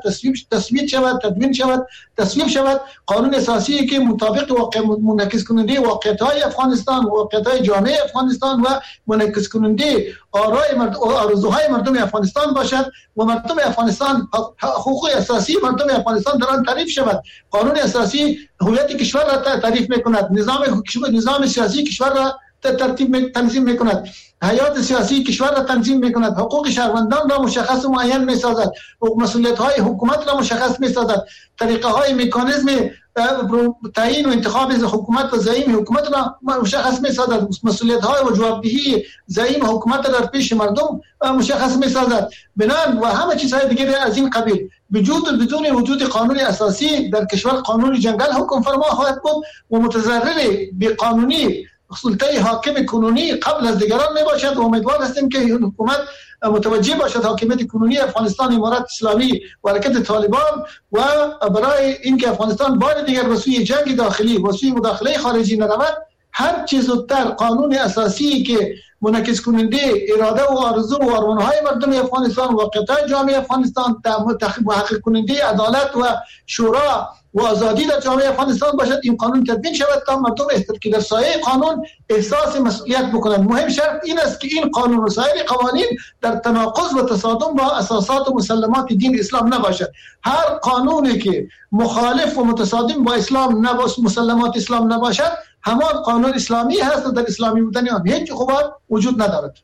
تصویب شود قانون اساسی که مطابق واقع منعکس کننده واقعیت‌های افغانستان، واقعیت‌های جامعه افغانستان و منعکس کننده آرزوهای مردم افغانستان باشد و مردم افغانستان حقوق اساسی مردم افغانستان در آن تعریف شود. قانون اساسی هویت کشور را تعریف می‌کند، نظام سیاسی کشور را تنظیم می‌کند، حیات سیاسی کشور را تنظیم می‌کند، حقوق شهروندان را مشخص و معین می‌سازد، مسئولیت‌های حکومت را مشخص می‌سازد، طریقه‌های مکانیزم تعیین و انتخاب حکومت و زعیم حکومت را مشخص می‌سازد، مسئولیت‌های و جوابدهی زعیم حکومت را در پیش مردم مشخص می‌سازد. بنان و همه چیزهای دیگر از این قبیل بدون وجود قانون اساسی در کشور قانون جنگل حکم فرما خواهد بود و متضرر به قانونی سلطه حاکم کنونی قبل از دیگران می باشد و امیدوار هستیم که این حکومت متوجه باشد حاکمیت کنونی افغانستان، امارت اسلامی و حرکت طالبان و برای اینکه افغانستان بار دیگر به سوی جنگ داخلی و سوی مداخله خارجی نرود، هر چیز زودتر قانون اساسی که منعکس کننده اراده و آرزو و آرمان‌های مردم افغانستان و واقعیت‌های جامعه افغانستان، محقق کننده عدالت و شورا و آزادی در جامعه افغانستان باشد، این قانون تدوین شود تا مردم که در سایه قانون احساس مسئولیت بکنند. مهم شرط این است که این قانون و سایر قوانین در تناقض و تصادم با اساسات و مسلمات دین اسلام نباشد. هر قانونی که مخالف و متصادم با اسلام مسلمات اسلام نباشد همان قانون اسلامی هست و در اسلامی بودن آن هیچ خوبات وجود ندارد.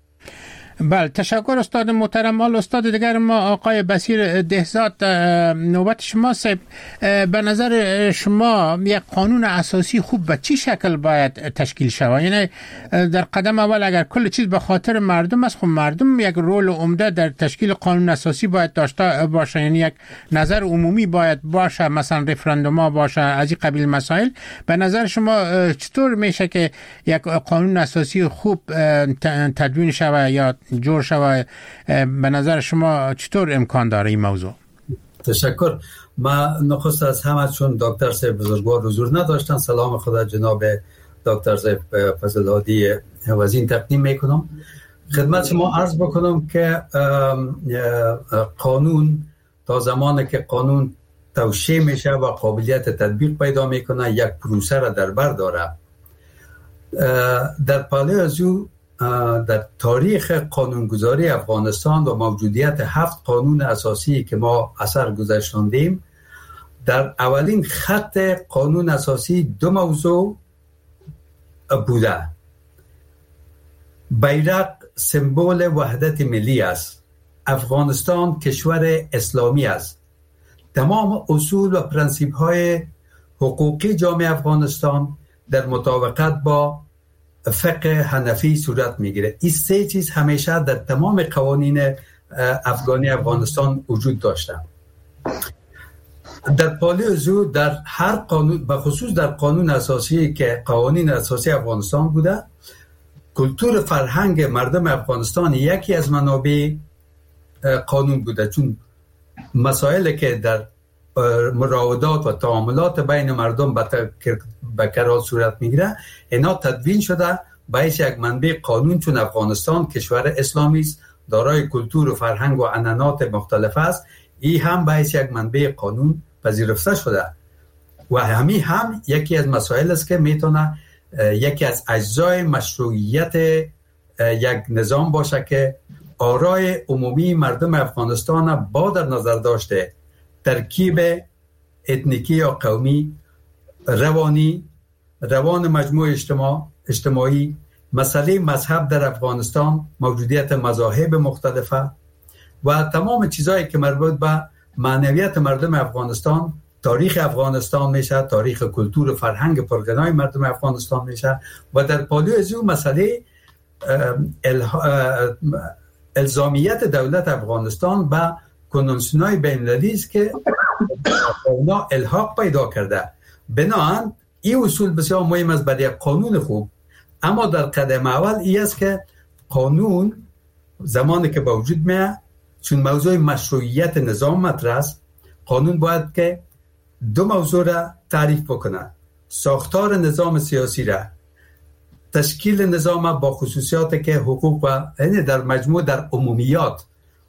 بله، تشکر استاد محترم. استاد دیگر ما آقای بصیر دهزاد، نوبت شما صاحب. به نظر شما یک قانون اساسی خوب به چی شکل باید تشکیل شود؟ یعنی در قدم اول اگر کل چیز به خاطر مردم است، خب مردم یک رول عمده در تشکیل قانون اساسی باید داشته باشه، یعنی یک نظر عمومی باید باشه، مثلا رفراندوم باشه، از این قبیل مسائل. به نظر شما چطور میشه که یک قانون اساسی خوب تدوین شود یا جور شود؟ به نظر شما چطور امکان داره این موضوع؟ تشکر. ما نخست از همه چون دکتر صاحب بزرگوار حضور نداشتن، سلام خدا جناب دکتر صاحب فضل هادی وزین تقدیم میکنم خدمت شما. عرض بکنم که قانون تا زمانی که قانون توشیح میشه و قابلیت تطبیق پیدا میکنه یک پروسه را در بر داره. در پاله از او در تاریخ قانونگذاری افغانستان و موجودیت 7 قانون اساسی که ما اثر گذاشتیم، در اولین خط قانون اساسی 2 موضوع بوده. بیرق سمبل وحدت ملی است. افغانستان کشور اسلامی است. تمام اصول و پرنسیپ های حقوقی جامعه افغانستان در مطابقت با فقه حنفی صورت میگیره. این 3 چیز همیشه در تمام قوانین افغانی افغانستان وجود داشته. در پالیوزو در هر قانون، به خصوص در قانون اساسی که قوانین اساسی افغانستان بوده، کلتور فرهنگ مردم افغانستان یکی از منابع قانون بوده، چون مسائلی که در مراودات و تعاملات بین مردم به کرات صورت میگیره اینا تدوین شده باعث یک منبع قانون، چون افغانستان کشور اسلامی است دارای کلتور و فرهنگ و عنعنات مختلف است، این هم باعث یک منبع قانون پذیرفته شده و همین هم یکی از مسائل است که میتونه یکی از اجزای مشروعیت یک نظام باشه که آرای عمومی مردم افغانستان با در نظر داشته ترکیب اتنیکی یا قومی، روان مجموع اجتماعی، مسئله مذهب در افغانستان، موجودیت مذاهب مختلفه و تمام چیزهایی که مربوط به معنویت مردم افغانستان، تاریخ افغانستان میشه، تاریخ کلتور و فرهنگ پرغنای مردم افغانستان میشه و در پالو از اون مسئله الزامیت دولت افغانستان به کنوانسیون‌های بین‌المللی است که اونا الحاق پیدا کرده. بنابراین این اصول بسیار مهم است برای قانون خوب، اما در قدم اول این است که قانون زمانی که با وجود میاد، چون موضوع مشروعیت نظام مطرح است، قانون باید که دو موضوع را تعریف بکنه: ساختار نظام سیاسی را، تشکیل نظام با خصوصیاتی که حقوق و یعنی در مجموع در عمومیات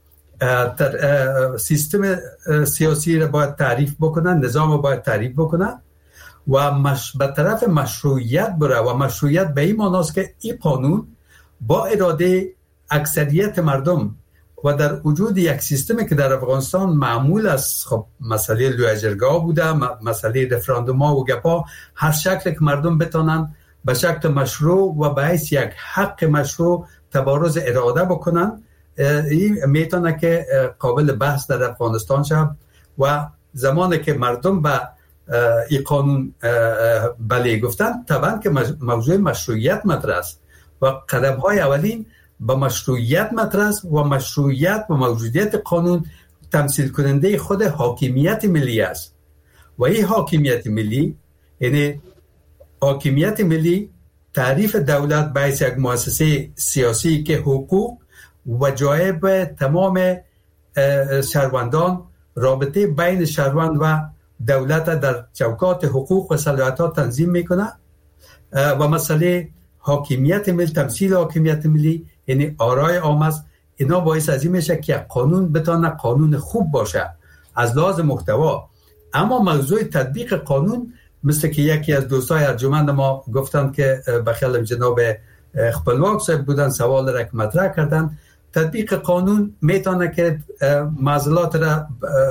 سیستم سیاسی را باید تعریف بکنه، نظام را باید تعریف بکنه و به طرف مشروعیت بره و مشروعیت به این معناست که این قانون با اراده اکثریت مردم و در وجود یک سیستمی که در افغانستان معمول است، خب مسئله لویجرگاه بوده، مسئله رفراندوم ها و گپا، هر شکل که مردم بتانن به شکل مشروع و به حیث یک حق مشروع تبارز اراده بکنن، این میتونه که قابل بحث در افغانستان شد و زمانی که مردم به این قانون بله گفتن، طبعا که موضوع مشروعیت مطرح است و قدم های اولین به مشروعیت مطرح است و مشروعیت و موجودیت قانون تمثیل کننده خود حاکمیت ملی است و این حاکمیت ملی یعنی حاکمیت ملی تعریف دولت باعث یک مؤسسه سیاسی که حقوق و جایب تمام شهروندان، رابطه بین شهروند و دولت در چوکات حقوق و صلاحیت‌ها تنظیم میکنه و مسئله حاکمیت ملی، تمثیل حاکمیت ملی یعنی آرای عام است. اینا باعث از این میشه که قانون بتونه قانون خوب باشه از لحاظ محتوا، اما موضوع تطبیق قانون مثل که یکی از دوستای ارجمند ما گفتن که بخیال جناب خپلواک صاحب بودن، سوال را مطرح کردن، تطبیق قانون میتونه که معضلات را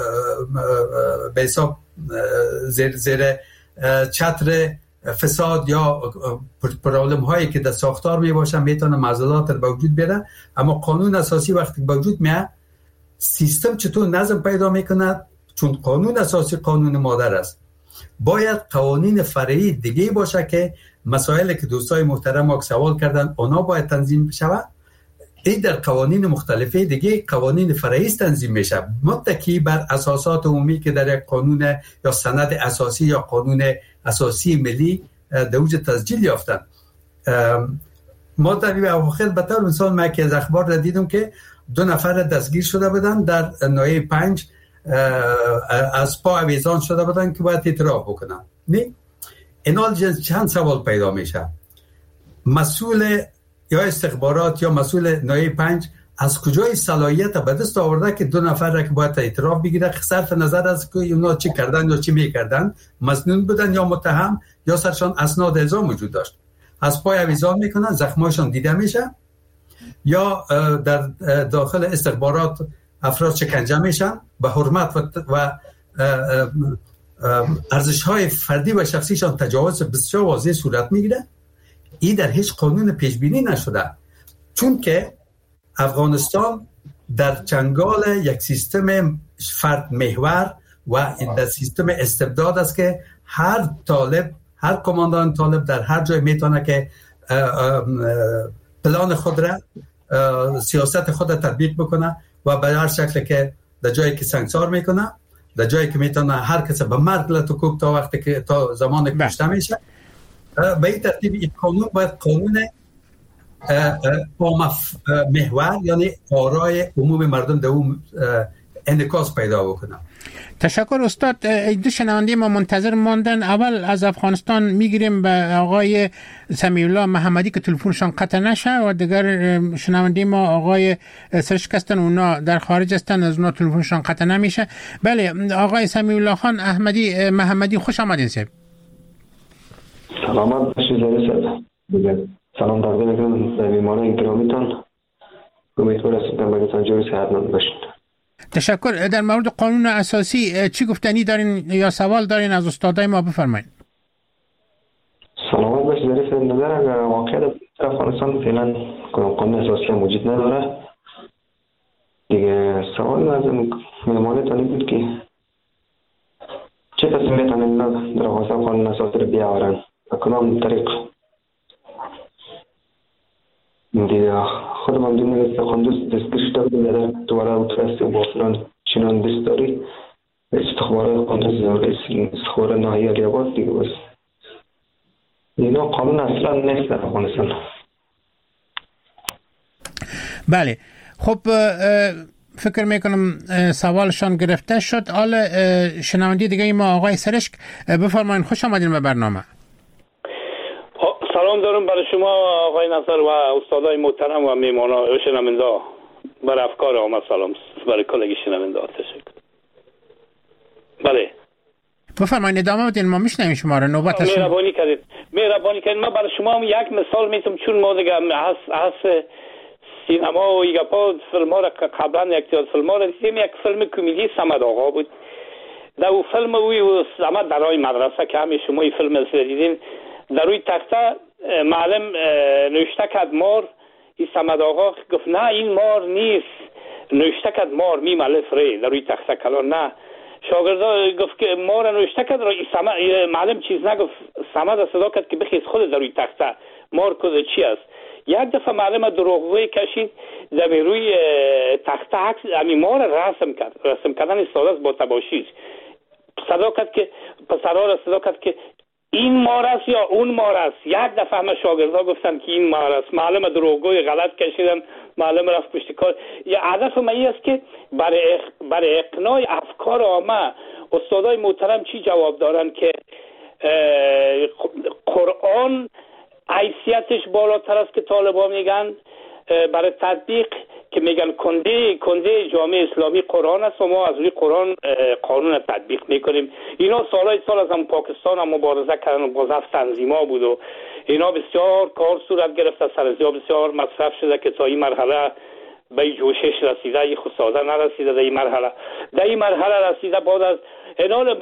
به حساب زیر چتر فساد یا پرابلم هایی که در ساختار می باشن میتونه معضلات را به وجود بیاره، اما قانون اساسی وقتی به وجود میاد سیستم چطور نظم پیدا میکنه؟ چون قانون اساسی قانون مادر است، باید قوانین فرعی دیگه باشه که مسائلی که دوستای محترم ما سوال کردن اونا باید تنظیم شود. این در قوانین مختلفه دیگه قوانین فرعی تنظیم میشه متکی بر اساسات عمومی که در یک قانون یا سند اساسی یا قانون اساسی ملی در اوج تسجیل یافتن. ما در اواخر به طور مثال ما که از اخبار را دیدم که 2 نفر دستگیر شده بودن در ناحیه 5 از پا اویزان شده بودن که باید اعتراف بکنن. نه اینا چند سوال پیدا میشه. مسئول یا استخبارات یا مسئول ناحیه 5 از کجای صلاحیت به دست آورده که 2 نفر را که باید اعتراف بگیره صرف نظر از که اونا چی کردن یا چی میکردن، مسنون بودن یا متهم یا سرشان اسناد الزام وجود داشت، از پای اویزان میکنن، زخمایشان دیده میشه یا در داخل استخبارات افراد شکنجه میشن، به حرمت و ارزش‌های فردی و شخصیشان تجاوز بسیار واضح صورت میگیره. این در هیچ قانون پیش بینی نشده، چون که افغانستان در چنگال یک سیستم فرد محور و در سیستم استبداد است که هر کماندان طالب در هر جای میتونه که پلان خود را، سیاست خود را تطبیق بکنه و به هر شکل که در جایی که سنگسار میکنه در جایی که میتونه هر کس به مرگ لطکوب تا وقتی که تا زمان کشته میشه. به این ترتیب این قانون باید قانون محور یعنی آرای عموم مردم در اون انعکاس پیدا بکنه. تشکر استاد. دو شنونده ما منتظر ماندن. اول از افغانستان میگیریم به آقای سمیع الله محمدی که تلفنشان قطع نشه و دیگر شنونده ما آقای سرشک هستن، اونا در خارج هستن، از اونا تلفنشان قطع نمیشه. بله آقای سمیع الله خان احمدی محمدی خوش آمدین صاحب. سلامت باشید دیگه. سلام تقدیم میکنم به میهمان گرامیتان. امیدوارم هستم بهتون جوری صحتمند باشید. تشکر. در مورد قانون اساسی چی گفتنی دارین یا سوال دارین از استادای ما بفرمایید. سلامت باشید. در نظر واقعیت افغانستان فعلا قانون اساسی موجود نداره. دیگه سوال از میهمانتان بود که چه کسی میتونن در افغانستان قانون اساسی رو بیاورن به کدام طریق؟ دیگه خودم هم دیگه خواندوست دستگیر شده بودیم در دوباره اوترستی و بافلان چنان دست داری استخبارات خواندوست استخبار ناحیه علی‌آباد دیگه بس اینا قانون اصلا نیست در افغانستان. بله خب فکر میکنم سوالشان گرفته شد. حالا شنونده دیگه ما آقای سرشک بفرمایید. خوش آمدین به برنامه. سلام دارم برای شما آقای نصر و استادای محترم و میهمانان شنونده. بر افکار آمد سلام برای کلگی شنونده. تشکر. بله بفرمایید ادامه بدین، ما میشنویم شما رو. نوبت شما. مهربانی کردید. من برای شما یک مثال میتونم، چون ما دیگه از سینما و ایگاپا فیلم ها را قبلا یک تعداد فیلم ها را دیدیم. یک فیلم کمدی صمد آقا بود. در اون فیلم اوی صمد در راه مدرسه که همه شما این فیلم دیدین، در روی تخته معلم نوشته کد مار. این صمد آقا گفت نه این مار نیست، نوشته کد مار میم الف ری در روی تخته کلان. نه شاگردا گفت که مار نوشته کد را. معلم چیز نگفت. صمد صدا کرد که بخیز خود در روی تخته مار کد چی است. یک دفعه معلم دروغگویی کشید در روی تخته عکس همین مار رسم کرد. رسم کردن استاد است با تباشیر. صدا کرد که پسرها را صدا کرد که این مار است یا اون مار است. یک دفعه همه شاگردها گفتن که این مار است. معلم دروغگوی غلط کشیدن. معلم رفت پشت کار. یا هدف من این است که برای اقناع افکار عامه استادای محترم چی جواب دارن که قرآن حیثیتش بالاتر است که طالبان میگن. برای تطبیق که میگن کنده جامعه اسلامی قرآن است و ما از روی قرآن قانون تطبیق میکنیم. اینا سالهای سال از هم پاکستان هم مبارزه کردن با ضعف تنظیما بود و اینا بسیار کار صورت گرفته، سرزیا بسیار مصرف شده که تا این مرحله به جوشش رسیده. این خساده نرسیده در این مرحله رسیده. بعد از انال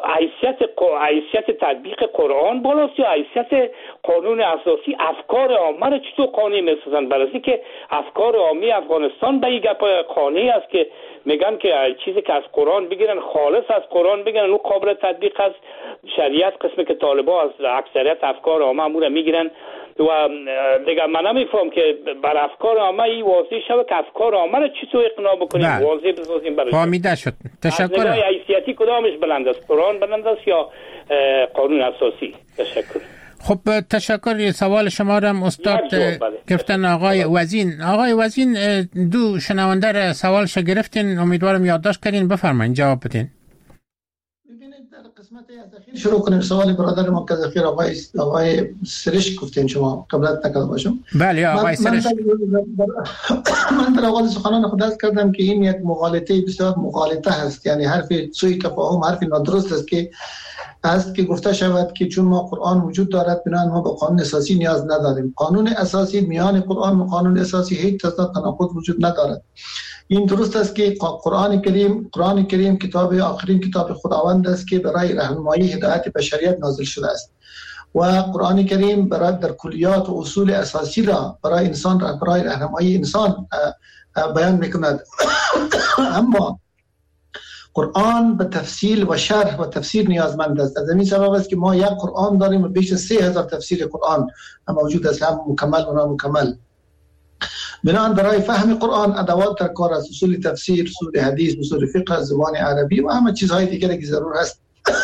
حیثیت تطبیق قرآن بالاست یا حیثیت قانون اساسی افکار عامه را چطور قانع می‌سازن؟ برای که افکار عامی افغانستان به این گپ قانعی است که میگن که چیزی که از قرآن بگیرن خالص از قرآن بگیرن اون قابل تطبیق است. شریعت قسمی که طالبان از اکثریت افکار عامه امور میگیرن و دیگه من نمیفهم که بر افکار عامه این واضح شده که افکار عامه را چطور اقناع بکنیم واضح بسازیم. برای فهمیده شد. تشکر. از حیثیتی کدامش بلند است؟ قرآن بلند است یا قانون اساسی؟ تشکر. خب تشکر. سوال شما را استاد گفتن آقای وزین. آقای وزین دو شنونده را سوالش گرفتین، امیدوارم یادداشت کردین. بفرمایید جواب بدین. ببینید در قسمت از اخیر شروع کنیم. سوال برادر ما که اخیر آقای سرشک گفتین شما قبلت نکرده باشم. بله آقای سرشک. من در آغاز سخنان خود عرض کردم که این یک مغالطه بسیار مغالطه هست، یعنی حرف سوء تفاهم، حرف نادرست است که گفته شود که چون ما قرآن وجود دارد بنابراین ما به قانون اساسی نیاز نداریم. قانون اساسی میان قرآن و قانون اساسی هیچ تناقض وجود ندارد. این درست است که قرآن کریم کتاب آخرین کتاب خداوند است که برای راهنمایی هدایت بشریت نازل شده است و قرآن کریم برای در کلیات و اصول اساسی را برای انسان برای راهنمایی انسان بیان میکند. اما قرآن به تفصیل و شرح و تفسیر نیازمند است. از همین سبب است که ما یک قرآن داریم و بیش از 3000 تفسیر قرآن موجود است، هم مکمل و نامکمل. بنابراین برای فهم قرآن ادوات در کار است، اصول تفسیر، اصول حدیث، اصول فقه، زبان عربی و همه چیزهای دیگری که ضرور است.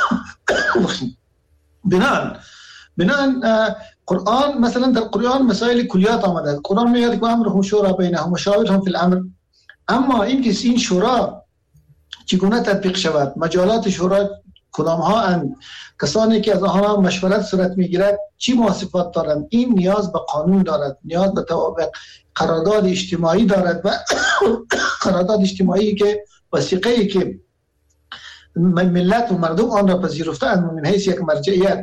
بنابراین قرآن مثلا در قرآن مسائل کلیات آمده. قرآن میگه که امرهم شورا بینهم و شاورهم فی الامر. اما این شورا چگونه تطبیق شود؟ مجالات شورا کدام ها اند؟ کسانی که از آنها مشورت صورت میگیرد چی مواصفات دارند؟ این نیاز به قانون دارد، نیاز به قرارداد اجتماعی دارد و قرارداد اجتماعی که وثیقه‌ای که ملت و مردم آن را پذیرفتند من حیث یک مرجعیت.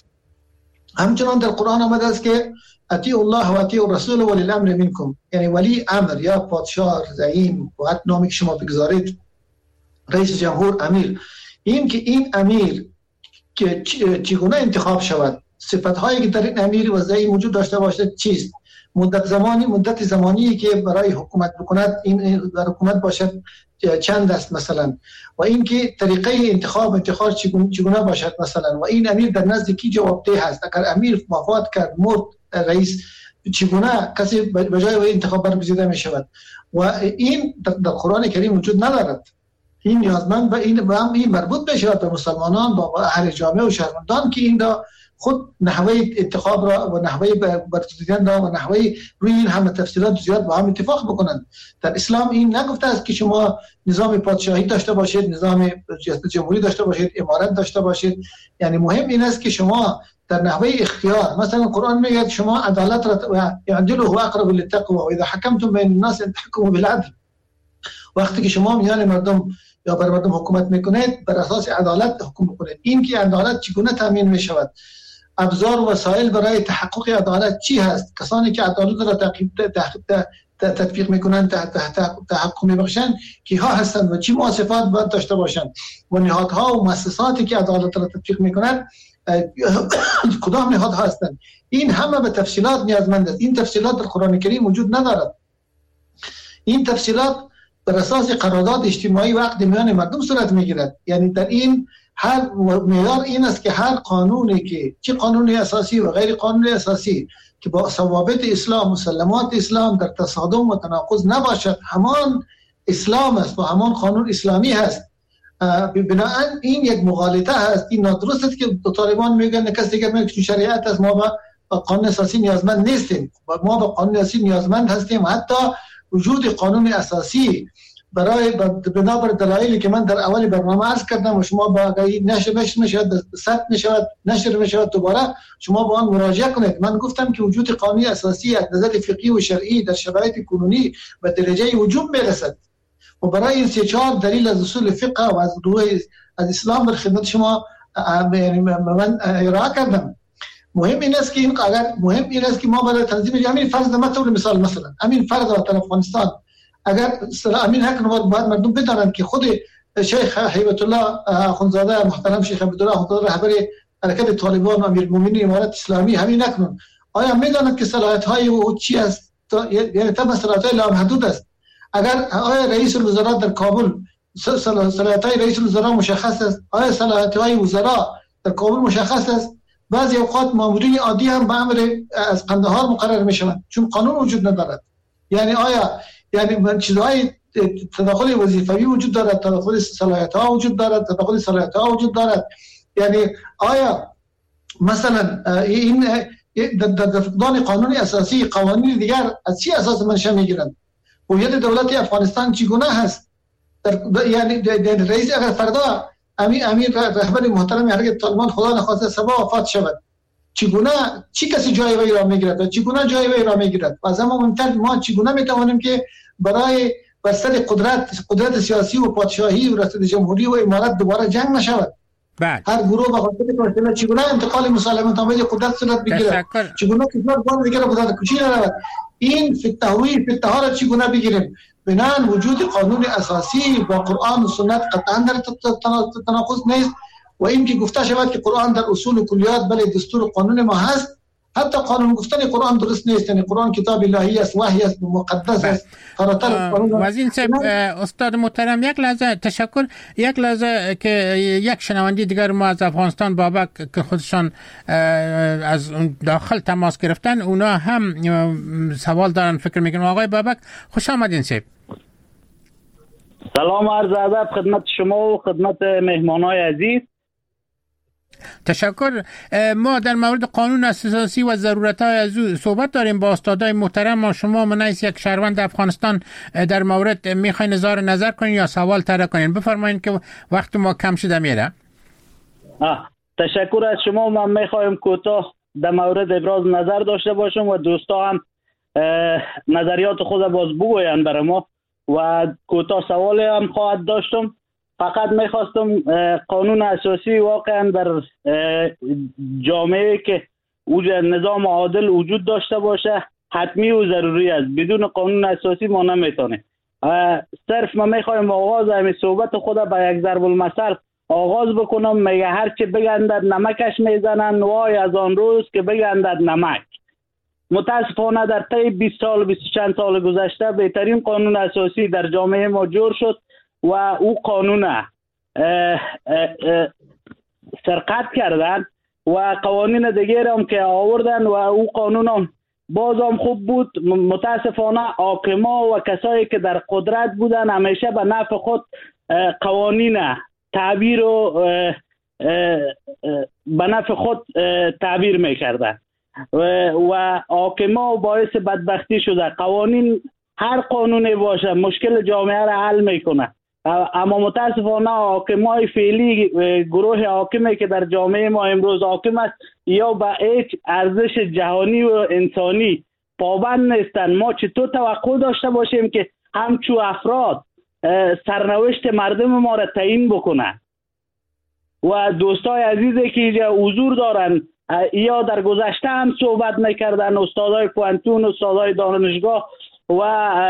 همچنان در قرآن آمده است که اطیعوا الله و اطیعوا الرسول ولی الامر منکم، یعنی ولی امر یا پادشاه، زعیم و هر نامی که شما بگذارید، رئیس جمهور، امیر، این که این امیر که چگونه انتخاب شود، صفت‌هایی که در این امیر و زعیم وجود داشته باشد چیست، مدت زمانی که برای حکومت بکند این در حکومت باشد چند است مثلا، و این که طریقه انتخاب چگونه باشد مثلا، و این امیر در نزد کی جوابدeh است. اگر امیر وفات کرد، مرد رئیس، چگونه کسی به جای او انتخاب برگزیده می شود؟ و این در قرآن کریم وجود ندارد. این نیازمند به این مربوط می شود به مسلمانان، با اهل جامعه و شهروندان که این را خود نحوه انتخاب را و نحوه برگزیدن را و نحوه روی این همه تفصیلات زیاد با هم اتفاق بکنند. در اسلام این نگفته است که شما نظام پادشاهی داشته باشید، نظام جمهوری داشته باشید، امارت داشته باشید. یعنی مهم این است که شما در نحوه اختیار، مثلا قرآن میگه شما عدالت را یعدل هو اقرب للتقوى و اذا حکمتم بین الناس ان تحكموا بالعدل. وقتی که شما میان مردم یا بر مردم حکومت میکنید بر اساس عدالت حکم بکنید. این که عدالت چگونه تامین میشود، ابزار و وسایل برای تحقق عدالت چی هست، کسانی که عدالت را تطبیق میکنند، تحقق میبخشند کیها هستند و چی مواصفات باید داشته باشند، و نهادها و مؤسساتی که عدالت را تطبیق میکنند کدام نهادها هستند. این همه به تفصیلات نیازمند است. این تفصیلات در قرآن کریم وجود ندارد. این تفصیلات بر اساس قرارداد اجتماعی و عقد میان مردم صورت میگیرد. یعنی در این هر معیار این است که هر قانونی که چه قانون اساسی و غیر قانون اساسی که با ضوابط اسلام، مسلمات اسلام در تصادم و تناقض نباشد، همان اسلام است و همان قانون اسلامی هست. بنابراین این یک مغالطه هست. این نادرست است که طالبان میگن کسی دیگر میگه که شریعت است، ما با قانون اساسی نیازمند نیستیم و ما با قانون اساسی نیازمند هستیم. حتی وجود قانون اساسی برای بنابر دلایلی که من در اول برنامه عرض کردم و شما با نشر میشود، ثبت میشود، نشر میشود، دوباره شما با آن مراجعه کنید. من گفتم که وجود قانون اساسی از نظر فقهی و شرعی در شرایط کنونی به درجه وجوب میرسد و برای این 3-4 دلیل از اصول فقه و از روی از اسلام در خدمت شما من ارائه کردم. مهم این است که ما برای تنظیم همین فرض مثلا مثلا همین فرض در افغانستان اگر امین حق باید مردم بدانند که خود شیخ هیبت الله اخوندزاده محترم شیخ عبدالله اخوندزاده رهبر حرکت طالبان و امیرالمومنین امارت اسلامی همین نکنن، آیا میدانند که صلاحیت‌های او چی است؟ یعنی تمام صلاحیت‌های لامحدود است. اگر آیا رئیس الوزراء در کابل صلاحیت‌های رئیس الوزراء مشخص است؟ آیا صلاحیت‌های وزرا در کابل مشخص است؟ بعضی اوقات مامورین عادی هم به امر از قندهار مقرر میشوند چون قانون وجود ندارد. یعنی آیا یعنی چیزهای تداخل وظیفوی وجود دارد، تداخل صلاحیت‌ها وجود دارد، تداخل صلاحیت‌ها وجود دارد. یعنی آیا مثلا این در فقدان قانون اساسی قوانین دیگر از چی اساس منشأ میگیرند؟ هویت دولت افغانستان چگونه هست؟ یعنی رئیس اگر فردا امیر رهبر محترم حرکت طالبان خدا نخواسته صبح وفات شود، چگونه چی کسی جای وی را میگیرد و چگونه جای وی را میگیرد؟ و از همه مهمتر ما چگونه میتوانیم که برای بستر قدرت سیاسی و پادشاهی و رئاست جمهوری و امارت دوباره جنگ نشود؟ هر گروه به خاطر کنه چگونه انتقال مسالمت آمیز قدرت صورت بگیرد، چگونه کشور بان دیگر قدرت کشی نرود. این فتحه را چگونه بگیریم؟ بنان وجود قانون اساسی با قرآن و سنت قطعا در تناقض نیست و این که گفته شود که قرآن در اصول و کلیات بله دستور و قانون ما هست، حتی قانون گفتن قرآن درست نیست. یعنی قرآن کتاب الهی است، وحی است، مقدس است. وزین صاحب، استاد محترم، یک لحظه تشکر. یک لحظه که یک شنونده دیگر ما از افغانستان، بابک، که خودشان از داخل تماس گرفتن، اونا هم سوال دارن، فکر میکنم. آقای بابک خوش آمدین صاحب. سلام، عرض ادب خدمت شما و خدمت مهمانای عزیز. تشکر. ما در مورد قانون اساسی و ضرورت‌های از او صحبت داریم با استادای محترم. ما شما منیس یک شهروند افغانستان در مورد میخواین اظهار نظر کنین یا سوال طرح کنین؟ بفرمایید که وقت ما کم شده میره. تشکر از شما. من میخوایم کوتاه در مورد ابراز نظر داشته باشم و دوستا هم نظریات خود باز بگوین برای ما و کوتاه سوال هم خواهد داشتم. فقط میخواستم قانون اساسی واقعا در جامعه که نظام عادل وجود داشته باشه حتمی و ضروری است. بدون قانون اساسی ما نمیتونه. صرف ما میخوایم آغاز همین صحبت خود با یک ضرب المثل آغاز بکنم. میگه هر چه بگندد نمکش میزنن، وای از آن روز که بگندد نمک. متاسفانه در طی 20 سال 20 چند سال گذشته بهترین قانون اساسی در جامعه ما جور شد و او قانون سرقت کردن و قوانین دیگر هم که آوردن و او قانون هم باز هم خوب بود. متاسفانه حاکما و کسایی که در قدرت بودن همیشه به نفع خود قوانین تعبیر و به نفع خود تعبیر میکردن و حاکما باعث بدبختی شده. قوانین هر قانونی باشه مشکل جامعه را حل میکنه، اما متاسفانه حاکمای فعلی، گروه حاکمی که در جامعه ما امروز حاکم است، یا به هیچ ارزش جهانی و انسانی پابند نیستند. ما چطور توقع داشته باشیم که همچو افراد سرنوشت مردم ما را تعیین بکنن؟ و دوستای عزیزی که اینجا حضور دارن یا در گذشته هم صحبت میکردن، استادای پوانتون، استادای دانشگاه و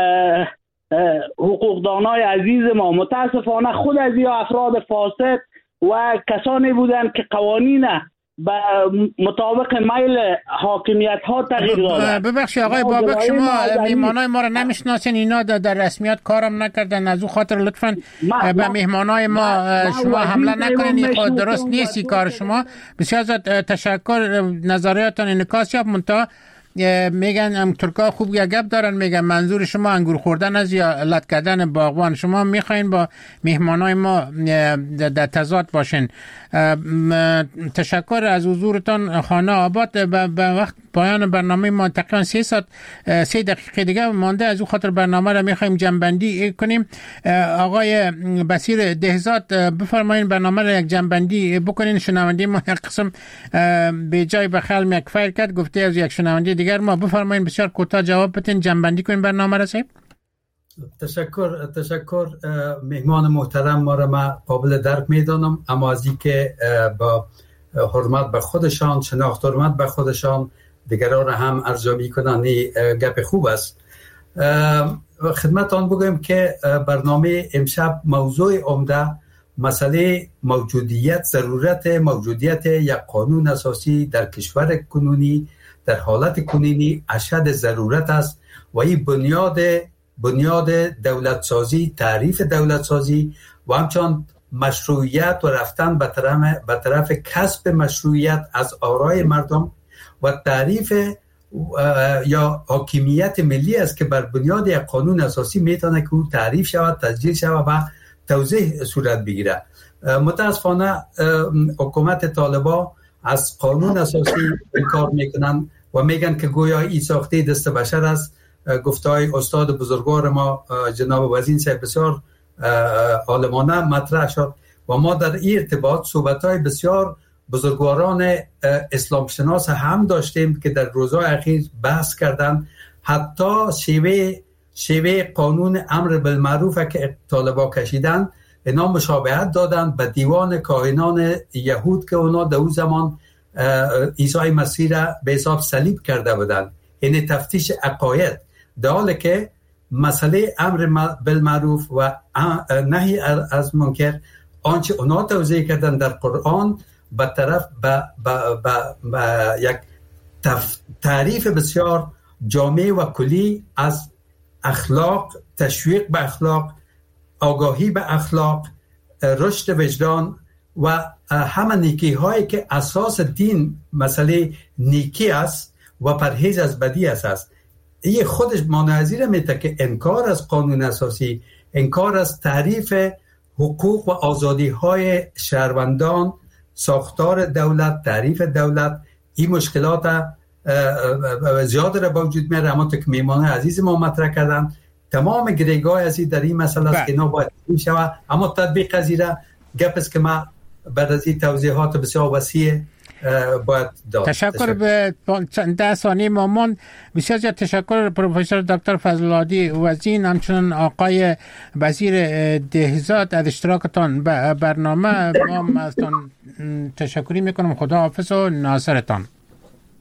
حقوقدانای عزیز ما، متاسفانه خود از یا افراد فاسد و کسانی بودند که قوانین به مطابق میل حاکمیت ها تغییر دادن. ببخشید آقای بابک، شما مهمانای ما را نمیشناسین، اینا در رسمیت کارم نکردن، از او خاطر لطفا به مهمانای ما شما حمله نکنین. خود درست نیستی کار شما. بسیار تشکر، نظریاتتان انعکاس یافت. منتها میگن ترکا خوب یک گپ دارن، میگن منظور شما انگور خوردن از یا لط کردن باغبان. شما میخواین با مهمانای ما در تضاد باشین. تشکر از حضورتان. خانه آباد. به وقت پایان برنامه ما تقریبا 3 دقیقه دیگه مانده، از اون خاطر برنامه را میخوایم جنبندی کنیم. آقای بصیر دهزاد بفرمایید برنامه را یک جنبندی بکنین. شنونده ما یک قسم به جای بخل یک فایل کرد، گفته از یک شنونده دیگر. ما بفرمایید بسیار کوتاه جواب بدین، جنبندی کنین برنامه را صاحب. تشکر. مهمان محترم ما را من قابل درک میدانم، اما از اینکه با حرمت به خودشان، شناخت حرمت به خودشان دیگران را هم ارزیابی کنند، گپ خوب است. خدمتتان بگویم که برنامه امشب موضوع عمده مسئله موجودیت، ضرورت موجودیت یک قانون اساسی در کشور کنونی، در حالت کنونی اشد ضرورت است و این بنیاد دولت سازی، تعریف دولت سازی و همچنان مشروعیت و رفتن به طرف کسب مشروعیت از آرای مردم و تعریف یا حاکمیت ملی است که بر بنیاد یک قانون اساسی میتونه که او تعریف شود، تسجیل شود و توضیح صورت بگیره. متاسفانه حکومت طالبان از قانون اساسی انکار میکنن و میگن که گویا این ساخته دست بشر است. گفتهای استاد بزرگوار ما جناب وزین صاحب بسیار عالمانه مطرح شد و ما در این ارتباط صحبت‌های بسیار بزرگواران اسلام شناس هم داشتیم که در روزهای اخیر بحث کردن. حتی شیوه قانون امر بالمعروف که طالبا کشیدن، اینا مشابهت دادن به دیوان کاهنان یهود که اونا در اون زمان عیسی مسیح را به حساب صلیب کرده بودن، یعنی تفتیش عقاید، در حالی که مسئله امر بالمعروف و نهی از منکر آنچه اونا توضیح کردن در قرآن به طرف به یک تعریف بسیار جامع و کلی از اخلاق، تشویق به اخلاق، آگاهی به اخلاق، رشد وجدان و همه نیکی هایی که اساس دین مسئله نیکی است و پرهیز از بدی است. این خودش مناظره میده که انکار از قانون اساسی، انکار از تعریف حقوق و آزادی های شهروندان، ساختار دولت، تعریف دولت، این مشکلات زیاد را با وجود میاره. اما که میمان عزیز ما مطرح کردن، تمام گریگاه ازی در این مسئله است که اینا باید میشوه، اما تطبیق قضیه گپ است که ما بعد از این توضیحات بسیار وسیع باید داد. تشکر. به 10 ثانیه مامان. بسیار زیاد تشکر پروفسور دکتر فضل‌الهادی وزین، همچنین آقای وزیر دهزاد از اشتراکتان به برنامه. ما ازتان تشکری میکنم. خدا حافظ و ناصرتان.